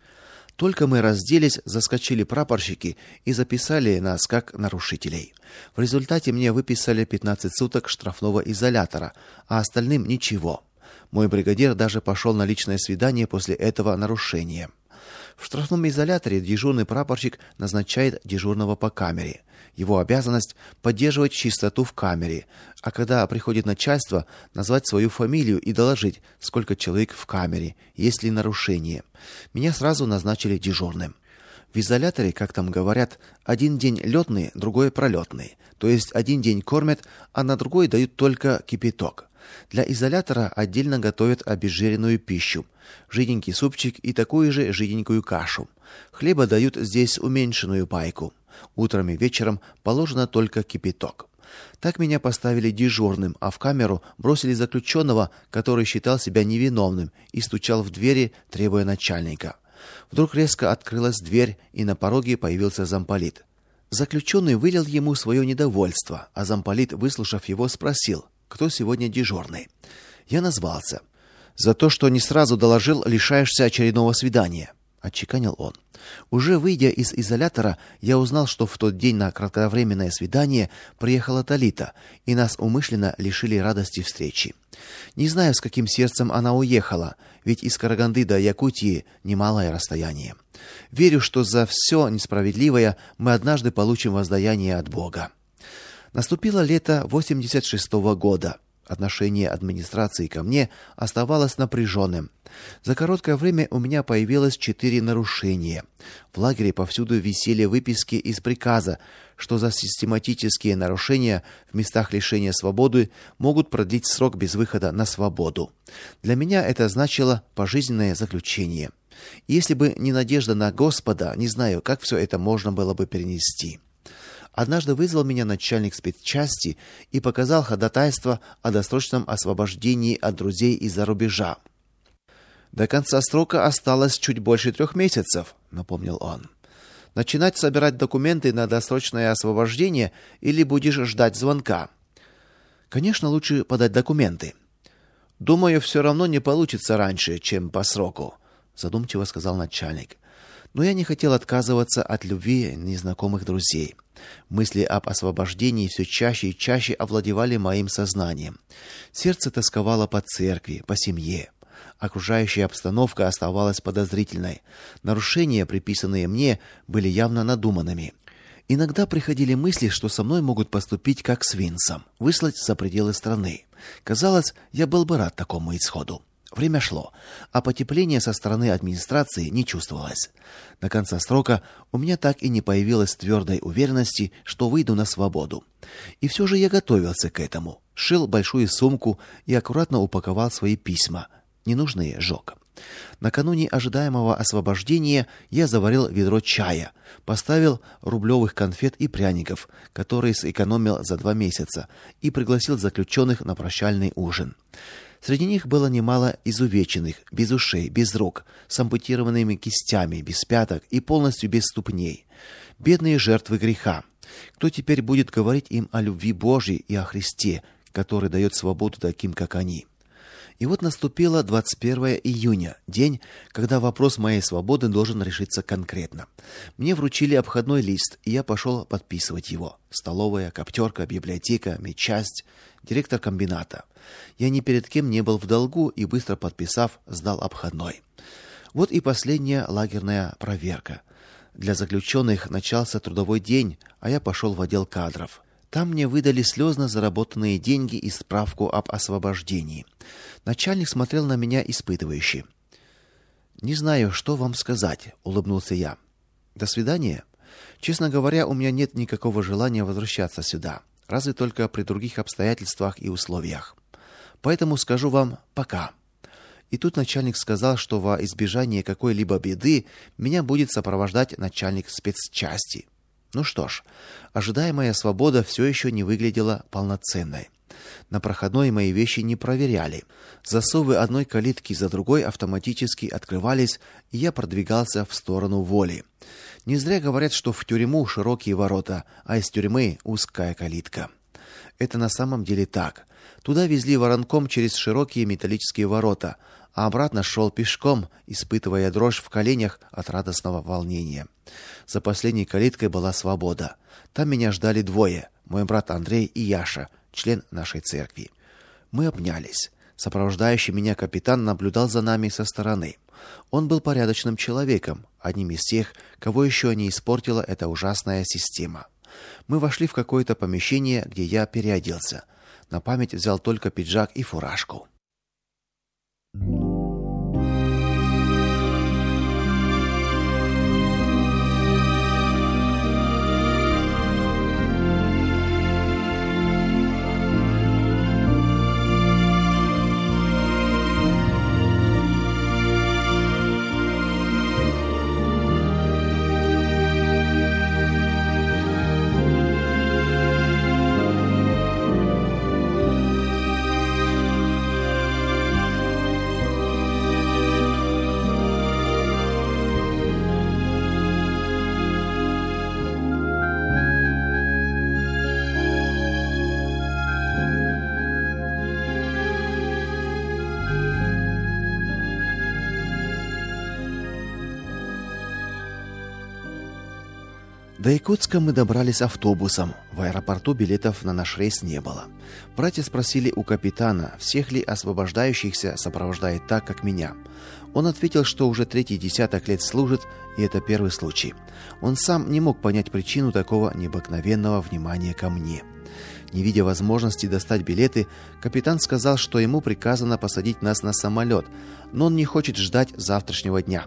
Только мы разделись, заскочили прапорщики и записали нас как нарушителей. В результате мне выписали 15 суток штрафного изолятора, а остальным ничего. Мой бригадир даже пошел на личное свидание после этого нарушения. В штрафном изоляторе дежурный прапорщик назначает дежурного по камере. Его обязанность поддерживать чистоту в камере, а когда приходит начальство, назвать свою фамилию и доложить, сколько человек в камере, есть ли нарушение. Меня сразу назначили дежурным. В изоляторе, как там говорят, один день лётный, другой пролётный. То есть один день кормят, а на другой дают только кипяток. Для изолятора отдельно готовят обезжиренную пищу, жиденький супчик и такую же жиденькую кашу. Хлеба дают здесь уменьшенную пайку. Утром и вечером положено только кипяток. Так меня поставили дежурным, а в камеру бросили заключенного, который считал себя невиновным и стучал в двери, требуя начальника. Вдруг резко открылась дверь, и на пороге появился замполит. Заключенный вылил ему свое недовольство, а замполит, выслушав его, спросил: кто сегодня дежурный. Я назвался. За то, что не сразу доложил, лишаешься очередного свидания, отчеканил он. Уже выйдя из изолятора, я узнал, что в тот день на кратковременное свидание приехала Талита, и нас умышленно лишили радости встречи. Не знаю, с каким сердцем она уехала, ведь из Караганды до Якутии немалое расстояние. Верю, что за все несправедливое мы однажды получим воздаяние от Бога. Наступило лето 86-го года. Отношение администрации ко мне оставалось напряженным. За короткое время у меня появилось 4 нарушения. В лагере повсюду висели выписки из приказа, что за систематические нарушения в местах лишения свободы могут продлить срок без выхода на свободу. Для меня это значило пожизненное заключение. Если бы не надежда на Господа, не знаю, как все это можно было бы перенести. Однажды вызвал меня начальник спецчасти и показал ходатайство о досрочном освобождении от друзей из-за рубежа. До конца срока осталось чуть больше 3 месяцев, напомнил он. Начинать собирать документы на досрочное освобождение или будешь ждать звонка? Конечно, лучше подать документы. Думаю, все равно не получится раньше, чем по сроку, задумчиво сказал начальник. Но я не хотел отказываться от любви незнакомых друзей. Мысли об освобождении все чаще и чаще овладевали моим сознанием. Сердце тосковало по церкви, по семье. Окружающая обстановка оставалась подозрительной. Нарушения, приписанные мне, были явно надуманными. Иногда приходили мысли, что со мной могут поступить как с Винсом, выслать за пределы страны. Казалось, я был бы рад такому исходу. Время шло, а потепления со стороны администрации не чувствовалось. До конца срока у меня так и не появилось твердой уверенности, что выйду на свободу. И все же я готовился к этому. Сшил большую сумку и аккуратно упаковал свои письма. Ненужные сжег. Накануне ожидаемого освобождения я заварил ведро чая, поставил рублевых конфет и пряников, которые сэкономил за 2 месяца, и пригласил заключенных на прощальный ужин. Среди них было немало изувеченных, без ушей, без рук, с ампутированными кистями, без пяток и полностью без ступней. Бедные жертвы греха. Кто теперь будет говорить им о любви Божьей и о Христе, который дает свободу таким, как они? И вот наступило 21 июня, день, когда вопрос моей свободы должен решиться конкретно. Мне вручили обходной лист, и я пошел подписывать его. Столовая, коптерка, библиотека, медчасть, директор комбината. Я ни перед кем не был в долгу и, быстро подписав, сдал обходной. Вот и последняя лагерная проверка. Для заключенных начался трудовой день, а я пошел в отдел кадров. Там мне выдали слезно заработанные деньги и справку об освобождении. Начальник смотрел на меня испытывающе. «Не знаю, что вам сказать», — улыбнулся я. «До свидания. Честно говоря, у меня нет никакого желания возвращаться сюда, разве только при других обстоятельствах и условиях. Поэтому скажу вам пока». И тут начальник сказал, что во избежание какой-либо беды меня будет сопровождать начальник спецчасти. Ну что ж, ожидаемая свобода все еще не выглядела полноценной. На проходной мои вещи не проверяли. Засовы одной калитки за другой автоматически открывались, и я продвигался в сторону воли. Не зря говорят, что в тюрьму широкие ворота, а из тюрьмы узкая калитка. Это на самом деле так. Туда везли воронком через широкие металлические ворота, а обратно шел пешком, испытывая дрожь в коленях от радостного волнения. За последней калиткой была свобода. Там меня ждали двое: мой брат Андрей и Яша, член нашей церкви. Мы обнялись. Сопровождающий меня капитан наблюдал за нами со стороны. Он был порядочным человеком, одним из тех, кого еще не испортила эта ужасная система. Мы вошли в какое-то помещение, где я переоделся. На память взял только пиджак и фуражку. До Якутска мы добрались автобусом. В аэропорту билетов на наш рейс не было. Братья спросили у капитана, всех ли освобождающихся сопровождает так, как меня. Он ответил, что уже третий десяток лет служит, и это первый случай. Он сам не мог понять причину такого необыкновенного внимания ко мне. Не видя возможности достать билеты, капитан сказал, что ему приказано посадить нас на самолет, но он не хочет ждать завтрашнего дня.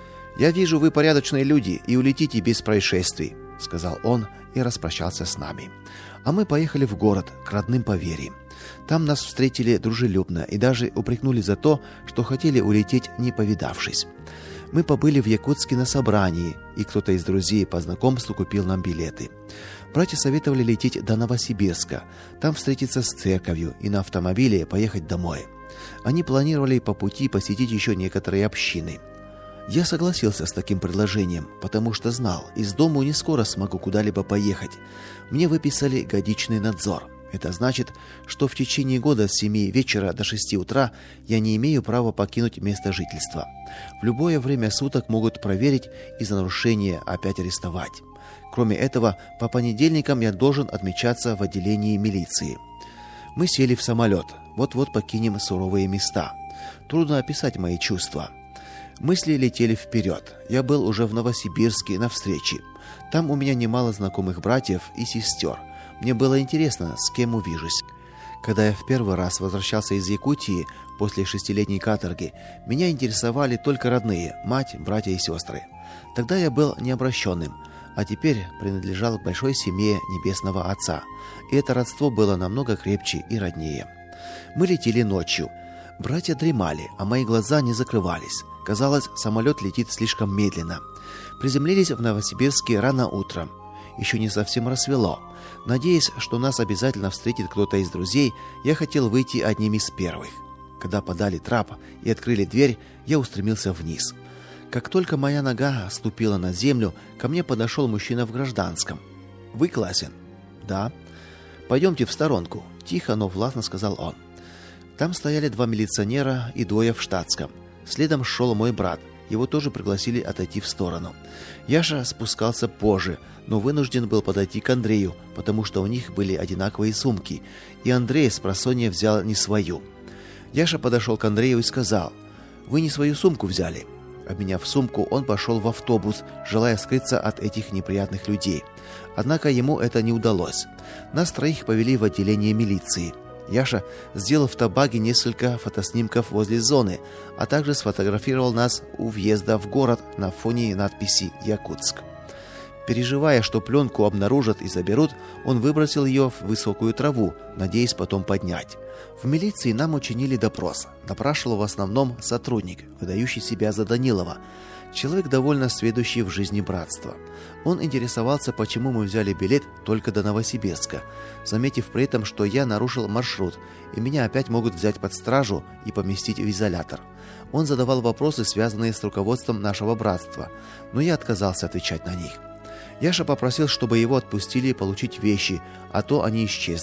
«Я вижу, вы порядочные люди и улетите без происшествий», — сказал он и распрощался с нами. А мы поехали в город, к родным по вере. Там нас встретили дружелюбно и даже упрекнули за то, что хотели улететь, не повидавшись. Мы побыли в Якутске на собрании, и кто-то из друзей по знакомству купил нам билеты. Братья советовали лететь до Новосибирска, там встретиться с церковью и на автомобиле поехать домой. Они планировали по пути посетить еще некоторые общины. Я согласился с таким предложением, потому что знал, из дому не скоро смогу куда-либо поехать. Мне выписали годичный надзор. Это значит, что в течение года с 7 вечера до 6 утра я не имею права покинуть место жительства. В любое время суток могут проверить и за нарушение опять арестовать. Кроме этого, по понедельникам я должен отмечаться в отделении милиции. Мы сели в самолет. Вот-вот покинем суровые места. Трудно описать мои чувства. Мысли летели вперед. Я был уже в Новосибирске на встрече. Там у меня немало знакомых братьев и сестер. Мне было интересно, с кем увижусь. Когда я в первый раз возвращался из Якутии после 6-летней каторги, меня интересовали только родные: мать, братья и сестры. Тогда я был необращенным, а теперь принадлежал к большой семье Небесного Отца. И это родство было намного крепче и роднее. Мы летели ночью. Братья дремали, а мои глаза не закрывались. Казалось, самолет летит слишком медленно. Приземлились в Новосибирске рано утром. Еще не совсем рассвело. Надеясь, что нас обязательно встретит кто-то из друзей, я хотел выйти одним из первых. Когда подали трап и открыли дверь, я устремился вниз. Как только моя нога ступила на землю, ко мне подошел мужчина в гражданском. «Вы Класин?» «Да». «Пойдемте в сторонку», — тихо, но властно сказал он. Там стояли 2 милиционера и 2 в штатском. Следом шел мой брат. Его тоже пригласили отойти в сторону. Яша спускался позже, но вынужден был подойти к Андрею, потому что у них были одинаковые сумки, и Андрей спросонья взял не свою. Яша подошел к Андрею и сказал: «Вы не свою сумку взяли». Обменяв сумку, он пошел в автобус, желая скрыться от этих неприятных людей. Однако ему это не удалось. Нас 3 повели в отделение милиции. Яша сделал в табаге несколько фотоснимков возле зоны, а также сфотографировал нас у въезда в город на фоне надписи «Якутск». Переживая, что пленку обнаружат и заберут, он выбросил ее в высокую траву, надеясь потом поднять. В милиции нам учинили допрос. Допрашивал в основном сотрудник, выдающий себя за Данилова. Человек, довольно сведущий в жизни братства. Он интересовался, почему мы взяли билет только до Новосибирска, заметив при этом, что я нарушил маршрут, и меня опять могут взять под стражу и поместить в изолятор. Он задавал вопросы, связанные с руководством нашего братства, но я отказался отвечать на них. Яша попросил, чтобы его отпустили получить вещи, а то они исчезнут.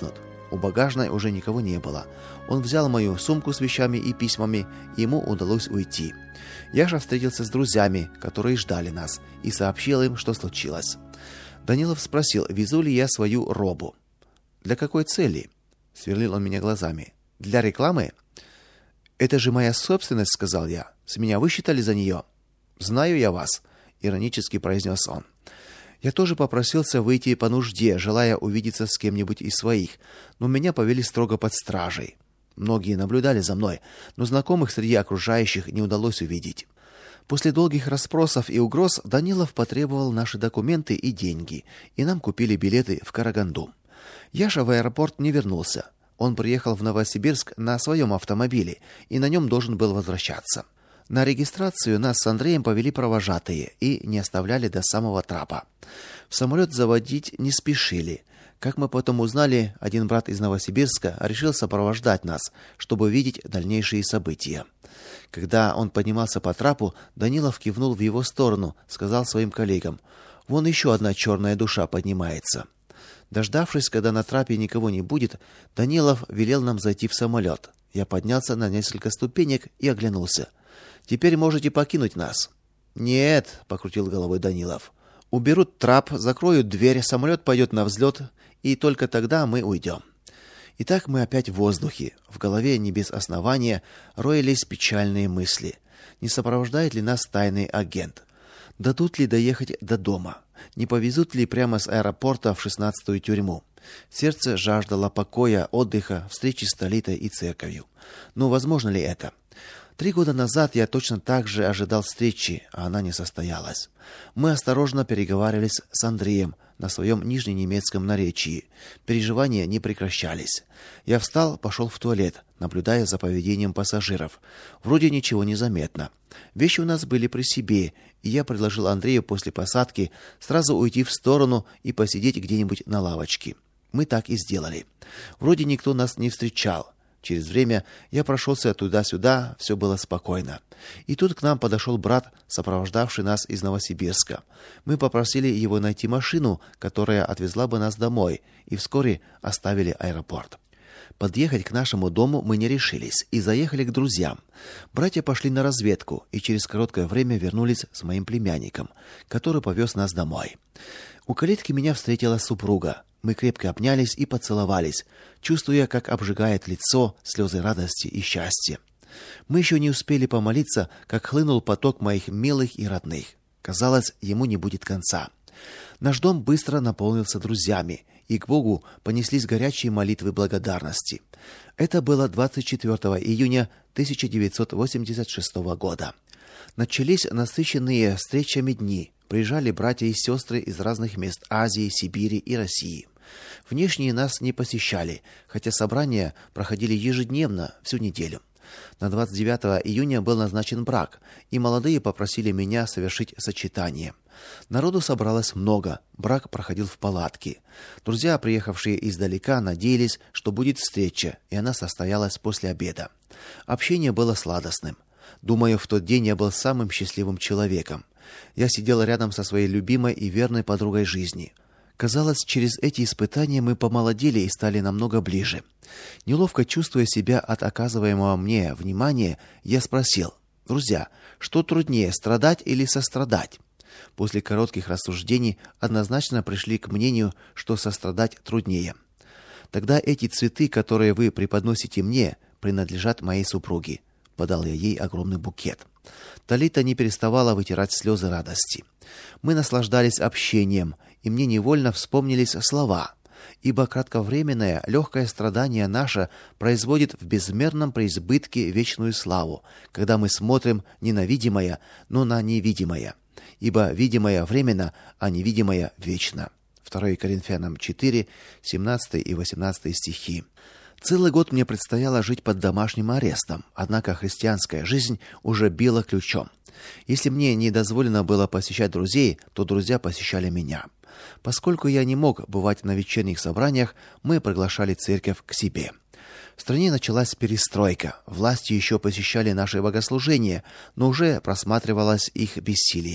У багажной уже никого не было. Он взял мою сумку с вещами и письмами, и ему удалось уйти. Яша встретился с друзьями, которые ждали нас, и сообщил им, что случилось. Данилов спросил, везу ли я свою робу. «Для какой цели?» — сверлил он меня глазами. «Для рекламы?» «Это же моя собственность», — сказал я. «С меня высчитали за нее». «Знаю я вас», — иронически произнес он. Я тоже попросился выйти по нужде, желая увидеться с кем-нибудь из своих, но меня повели строго под стражей. Многие наблюдали за мной, но знакомых среди окружающих не удалось увидеть. После долгих расспросов и угроз Данилов потребовал наши документы и деньги, и нам купили билеты в Караганду. Яша в аэропорт не вернулся. Он приехал в Новосибирск на своем автомобиле и на нем должен был возвращаться. На регистрацию нас с Андреем повели провожатые и не оставляли до самого трапа. В самолет заводить не спешили. Как мы потом узнали, один брат из Новосибирска решил сопровождать нас, чтобы видеть дальнейшие события. Когда он поднимался по трапу, Данилов кивнул в его сторону, сказал своим коллегам: «Вон еще одна черная душа поднимается». Дождавшись, когда на трапе никого не будет, Данилов велел нам зайти в самолет. Я поднялся на несколько ступенек и оглянулся. «Теперь можете покинуть нас». «Нет», — покрутил головой Данилов. «Уберут трап, закроют дверь, самолет пойдет на взлет, и только тогда мы уйдем». Итак, мы опять в воздухе. В голове не без основания роились печальные мысли. Не сопровождает ли нас тайный агент? Дадут ли доехать до дома? Не повезут ли прямо с аэропорта в 16-ю тюрьму? Сердце жаждало покоя, отдыха, встречи с Толитой и церковью. Но возможно ли это? 3 года назад я точно так же ожидал встречи, а она не состоялась. Мы осторожно переговаривались с Андреем на своем нижненемецком наречии. Переживания не прекращались. Я встал, пошел в туалет, наблюдая за поведением пассажиров. Вроде ничего не заметно. Вещи у нас были при себе, и я предложил Андрею после посадки сразу уйти в сторону и посидеть где-нибудь на лавочке. Мы так и сделали. Вроде никто нас не встречал. Через время я прошелся туда-сюда, все было спокойно. И тут к нам подошел брат, сопровождавший нас из Новосибирска. Мы попросили его найти машину, которая отвезла бы нас домой, и вскоре оставили аэропорт. Подъехать к нашему дому мы не решились и заехали к друзьям. Братья пошли на разведку и через короткое время вернулись с моим племянником, который повез нас домой. У калитки меня встретила супруга. Мы крепко обнялись и поцеловались, чувствуя, как обжигает лицо слезы радости и счастья. Мы еще не успели помолиться, как хлынул поток моих милых и родных. Казалось, ему не будет конца. Наш дом быстро наполнился друзьями, и к Богу понеслись горячие молитвы благодарности. Это было 24 июня 1986 года. Начались насыщенные встречами дни. Приезжали братья и сестры из разных мест Азии, Сибири и России. Внешние нас не посещали, хотя собрания проходили ежедневно, всю неделю. На 29 июня был назначен брак, и молодые попросили меня совершить сочетание. Народу собралось много, брак проходил в палатке. Друзья, приехавшие издалека, надеялись, что будет встреча, и она состоялась после обеда. Общение было сладостным. Думаю, в тот день я был самым счастливым человеком. Я сидел рядом со своей любимой и верной подругой жизни. Казалось, через эти испытания мы помолодели и стали намного ближе. Неловко чувствуя себя от оказываемого мне внимания, я спросил: «Друзья, что труднее, страдать или сострадать?» После коротких рассуждений однозначно пришли к мнению, что сострадать труднее. «Тогда эти цветы, которые вы преподносите мне, принадлежат моей супруге», — подал я ей огромный букет. Толита не переставала вытирать слезы радости. Мы наслаждались общением, и мне невольно вспомнились слова: «Ибо кратковременное легкое страдание наше производит в безмерном преизбытке вечную славу, когда мы смотрим не на видимое, но на невидимое. Ибо видимое временно, а невидимое вечно». 2 Коринфянам 4, 17 и 18 стихи. Целый год мне предстояло жить под домашним арестом, однако христианская жизнь уже била ключом. Если мне не дозволено было посещать друзей, то друзья посещали меня. Поскольку я не мог бывать на вечерних собраниях, мы приглашали церковь к себе. В стране началась перестройка, власти еще посещали наши богослужения, но уже просматривалось их бессилие.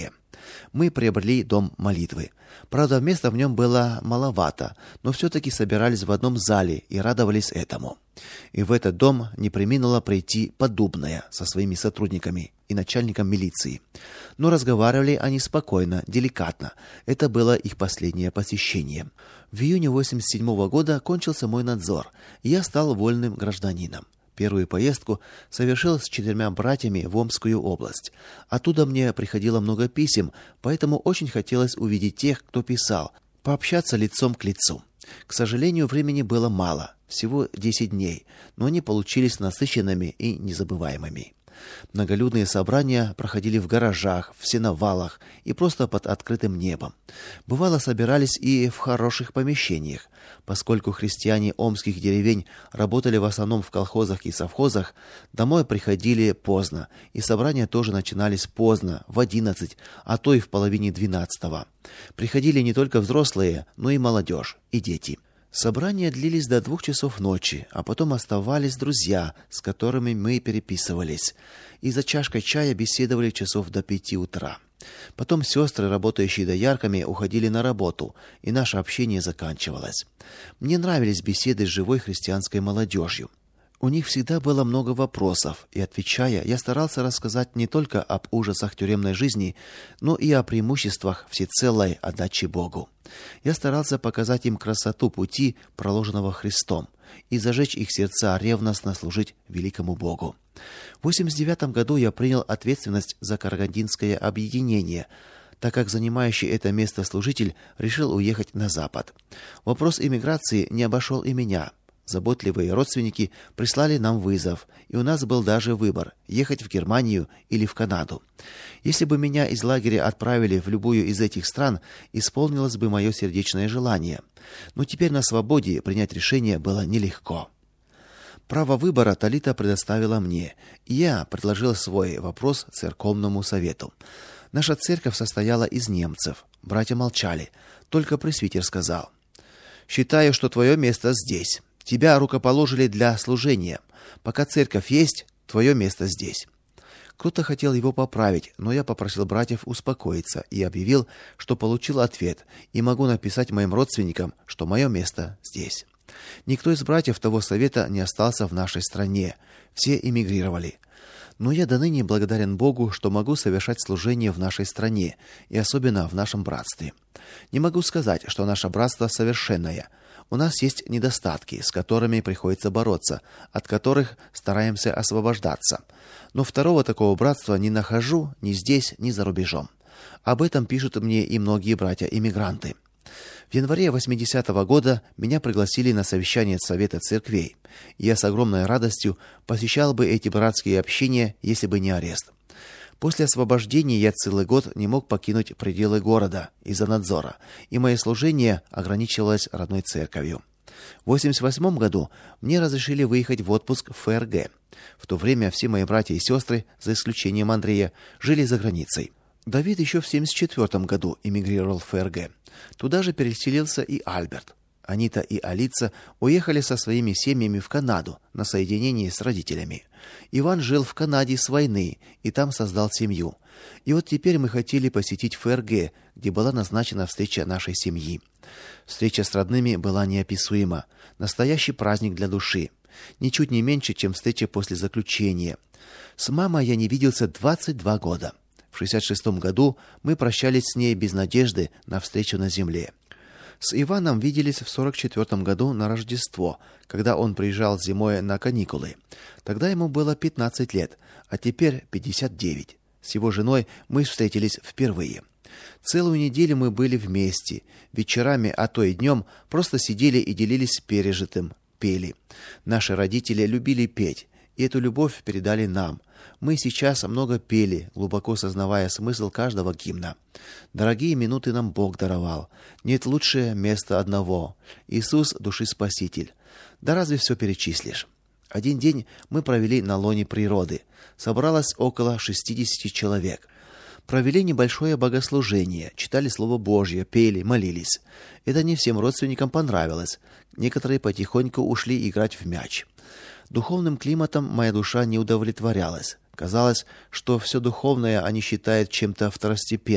Мы приобрели дом молитвы. Правда, места в нем было маловато, но все-таки собирались в одном зале и радовались этому. И в этот дом не преминула прийти Поддубная со своими сотрудниками и начальником милиции. Но разговаривали они спокойно, деликатно. Это было их последнее посещение. В июне 1987 года кончился мой надзор, и я стал вольным гражданином. Первую поездку совершил с 4 братьями в Омскую область. Оттуда мне приходило много писем, поэтому очень хотелось увидеть тех, кто писал, пообщаться лицом к лицу. К сожалению, времени было мало, всего 10 дней, но они получились насыщенными и незабываемыми. Многолюдные собрания проходили в гаражах, в сеновалах и просто под открытым небом. Бывало, собирались и в хороших помещениях. Поскольку христиане омских деревень работали в основном в колхозах и совхозах, домой приходили поздно, и собрания тоже начинались поздно, в 11, а то и в половине 12. Приходили не только взрослые, но и молодежь, и дети. Собрания длились до 2 часов ночи, а потом оставались друзья, с которыми мы переписывались, и за чашкой чая беседовали часов до 5 утра. Потом сестры, работающие доярками, уходили на работу, и наше общение заканчивалось. Мне нравились беседы с живой христианской молодежью. У них всегда было много вопросов, и, отвечая, я старался рассказать не только об ужасах тюремной жизни, но и о преимуществах всецелой отдачи Богу. Я старался показать им красоту пути, проложенного Христом, и зажечь их сердца ревностно служить великому Богу. В 1989 году я принял ответственность за Карагандинское объединение, так как занимающий это место служитель решил уехать на Запад. Вопрос эмиграции не обошел и меня. Заботливые родственники прислали нам вызов, и у нас был даже выбор – ехать в Германию или в Канаду. Если бы меня из лагеря отправили в любую из этих стран, исполнилось бы мое сердечное желание. Но теперь на свободе принять решение было нелегко. Право выбора Талита предоставила мне, и я предложил свой вопрос церковному совету. Наша церковь состояла из немцев. Братья молчали, только пресвитер сказал: «Считаю, что твое место здесь. Тебя рукоположили для служения. Пока церковь есть, твое место здесь». Кто-то хотел его поправить, но я попросил братьев успокоиться и объявил, что получил ответ и могу написать моим родственникам, что мое место здесь. Никто из братьев того совета не остался в нашей стране. Все эмигрировали. Но я до ныне благодарен Богу, что могу совершать служение в нашей стране, и особенно в нашем братстве. Не могу сказать, что наше братство совершенное. У нас есть недостатки, с которыми приходится бороться, от которых стараемся освобождаться. Но второго такого братства не нахожу ни здесь, ни за рубежом. Об этом пишут мне и многие братья-эмигранты. В январе 80-го года меня пригласили на совещание Совета церквей. И я с огромной радостью посещал бы эти братские общения, если бы не арест. После освобождения я целый год не мог покинуть пределы города из-за надзора, и мое служение ограничивалось родной церковью. В 1988 году мне разрешили выехать в отпуск в ФРГ. В то время все мои братья и сестры, за исключением Андрея, жили за границей. Давид еще в 1974 году эмигрировал в ФРГ. Туда же переселился и Альберт. Анита и Алица уехали со своими семьями в Канаду на соединение с родителями. Иван жил в Канаде с войны и там создал семью. И вот теперь мы хотели посетить ФРГ, где была назначена встреча нашей семьи. Встреча с родными была неописуема. Настоящий праздник для души. Ничуть не меньше, чем встреча после заключения. С мамой я не виделся 22 года. В 1966 году мы прощались с ней без надежды на встречу на земле. С Иваном виделись в 1944 году на Рождество, когда он приезжал зимой на каникулы. Тогда ему было 15 лет, а теперь 59. С его женой мы встретились впервые. Целую неделю мы были вместе. Вечерами, а то и днем, просто сидели и делились пережитым, пели. Наши родители любили петь, и эту любовь передали нам. Мы сейчас много пели, глубоко сознавая смысл каждого гимна. Дорогие минуты нам Бог даровал. Нет лучше места одного. Иисус – души Спаситель. Да разве все перечислишь? Один день мы провели на лоне природы. Собралось около 60 человек. Провели небольшое богослужение, читали Слово Божье, пели, молились. Это не всем родственникам понравилось. Некоторые потихоньку ушли играть в мяч. Духовным климатом моя душа не удовлетворялась. Казалось, что все духовное они считают чем-то второстепенным.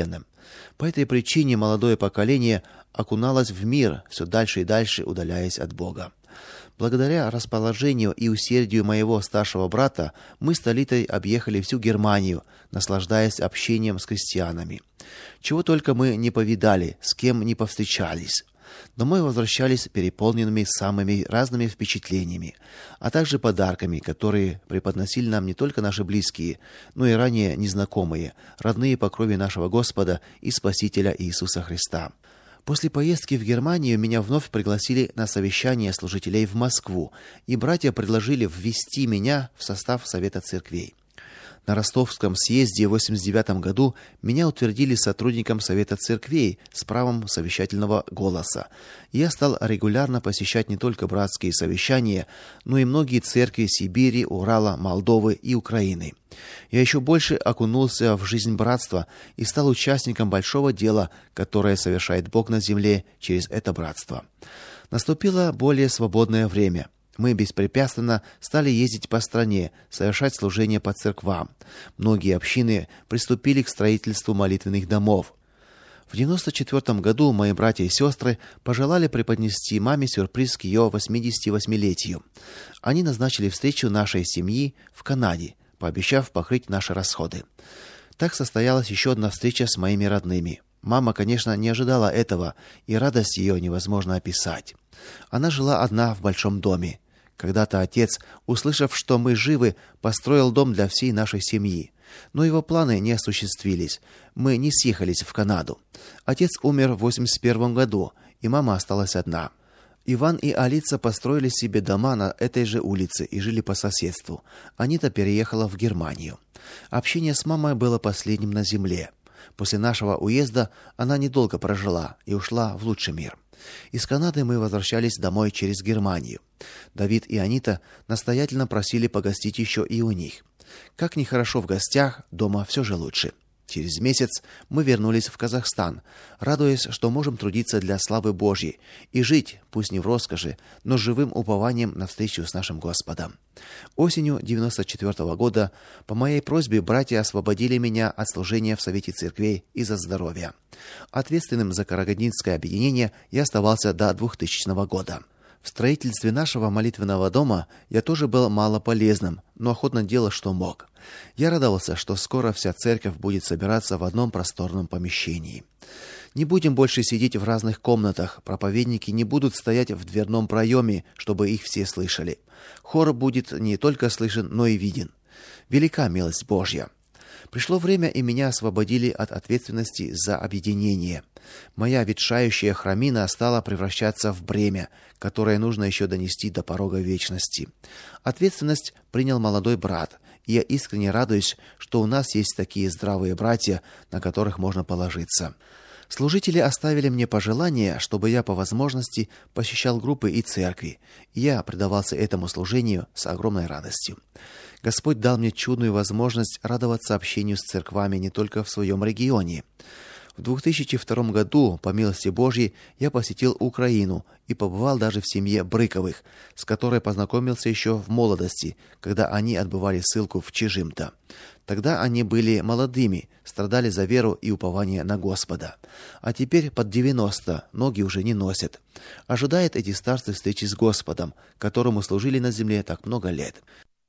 По этой причине молодое поколение окуналось в мир, все дальше и дальше удаляясь от Бога. Благодаря расположению и усердию моего старшего брата мы с Толитой объехали всю Германию, наслаждаясь общением с христианами. Чего только мы не повидали, с кем не повстречались. Домой возвращались переполненными самыми разными впечатлениями, а также подарками, которые преподносили нам не только наши близкие, но и ранее незнакомые, родные по крови нашего Господа и Спасителя Иисуса Христа. После поездки в Германию меня вновь пригласили на совещание служителей в Москву, и братья предложили ввести меня в состав Совета церквей. На Ростовском съезде в 1989 году меня утвердили сотрудником Совета церквей с правом совещательного голоса. Я стал регулярно посещать не только братские совещания, но и многие церкви Сибири, Урала, Молдовы и Украины. Я еще больше окунулся в жизнь братства и стал участником большого дела, которое совершает Бог на земле через это братство. Наступило более свободное время. Мы беспрепятственно стали ездить по стране, совершать служения по церквам. Многие общины приступили к строительству молитвенных домов. В 1994 году мои братья и сестры пожелали преподнести маме сюрприз к ее 88-летию. Они назначили встречу нашей семьи в Канаде, пообещав покрыть наши расходы. Так состоялась еще одна встреча с моими родными. Мама, конечно, не ожидала этого, и радость ее невозможно описать. Она жила одна в большом доме. Когда-то отец, услышав, что мы живы, построил дом для всей нашей семьи. Но его планы не осуществились. Мы не съехались в Канаду. Отец умер в 1981 году, и мама осталась одна. Иван и Алиса построили себе дома на этой же улице и жили по соседству. Анита переехала в Германию. Общение с мамой было последним на земле. После нашего уезда она недолго прожила и ушла в лучший мир. Из Канады мы возвращались домой через Германию. Давид и Анита настоятельно просили погостить еще и у них. Как ни хорошо в гостях, дома все же лучше. Через месяц мы вернулись в Казахстан, радуясь, что можем трудиться для славы Божьей и жить, пусть не в роскоши, но с живым упованием на встречу с нашим Господом. Осенью 1994 года по моей просьбе братья освободили меня от служения в Совете церквей из-за здоровья. Ответственным за Карагандинское объединение я оставался до 2000 года. В строительстве нашего молитвенного дома я тоже был мало полезным, но охотно делал, что мог. Я радовался, что скоро вся церковь будет собираться в одном просторном помещении. Не будем больше сидеть в разных комнатах, проповедники не будут стоять в дверном проеме, чтобы их все слышали. Хор будет не только слышен, но и виден. Велика милость Божья. Пришло время, и меня освободили от ответственности за объединение. Моя ветшающая храмина стала превращаться в бремя, которое нужно еще донести до порога вечности. Ответственность принял молодой брат, и я искренне радуюсь, что у нас есть такие здравые братья, на которых можно положиться. Служители оставили мне пожелание, чтобы я по возможности посещал группы и церкви. Я предавался этому служению с огромной радостью. Господь дал мне чудную возможность радоваться общению с церквами не только в своем регионе. В 2002 году, по милости Божьей, я посетил Украину и побывал даже в семье Брыковых, с которой познакомился еще в молодости, когда они отбывали ссылку в Чижимта. Тогда они были молодыми, страдали за веру и упование на Господа. А теперь под 90, ноги уже не носят. Ожидает эти старцы встречи с Господом, которому служили на земле так много лет.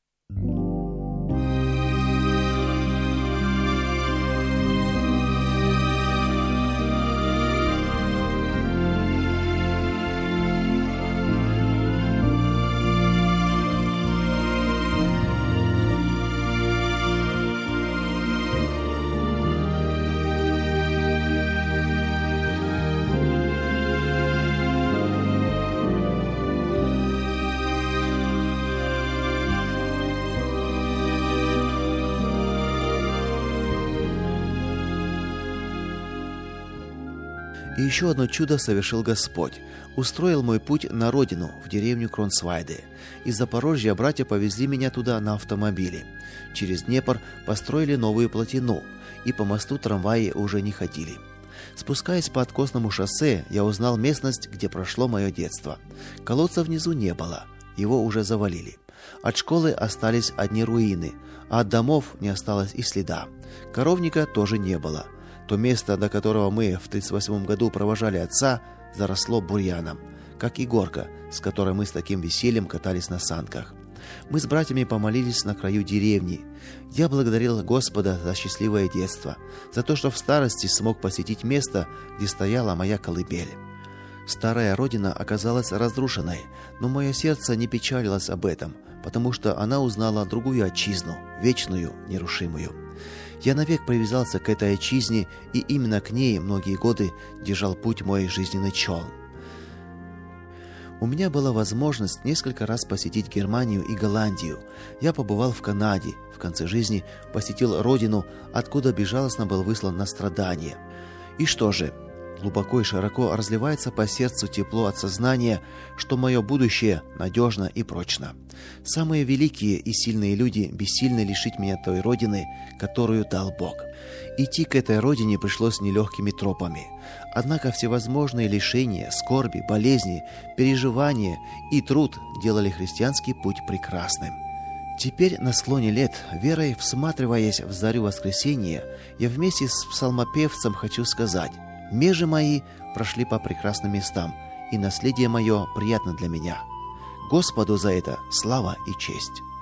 И еще одно чудо совершил Господь. Устроил мой путь на родину, в деревню Кронсвайде. Из Запорожья братья повезли меня туда на автомобиле. Через Днепр построили новую плотину, и по мосту трамваи уже не ходили. Спускаясь по откосному шоссе, я узнал местность, где прошло мое детство. Колодца внизу не было, его уже завалили. От школы остались одни руины, а от домов не осталось и следа. Коровника тоже не было. То место, до которого мы в 1938 году провожали отца, заросло бурьяном, как и горка, с которой мы с таким весельем катались на санках. Мы с братьями помолились на краю деревни. Я благодарил Господа за счастливое детство, за то, что в старости смог посетить место, где стояла моя колыбель. Старая родина оказалась разрушенной, но мое сердце не печалилось об этом, потому что она узнала другую отчизну, вечную, нерушимую. Я навек привязался к этой отчизне, и именно к ней многие годы держал путь мой жизненный челн. У меня была возможность несколько раз посетить Германию и Голландию. Я побывал в Канаде, в конце жизни посетил родину, откуда безжалостно был выслан на страдания. И что же? Глубоко и широко разливается по сердцу тепло от сознания, что мое будущее надежно и прочно. Самые великие и сильные люди бессильны лишить меня той родины, которую дал Бог. Идти к этой родине пришлось нелегкими тропами. Однако всевозможные лишения, скорби, болезни, переживания и труд делали христианский путь прекрасным. Теперь на склоне лет, верой всматриваясь в зарю воскресения, я вместе с псалмопевцем хочу сказать: «Межи мои прошли по прекрасным местам, и наследие мое приятно для меня. Господу за это слава и честь».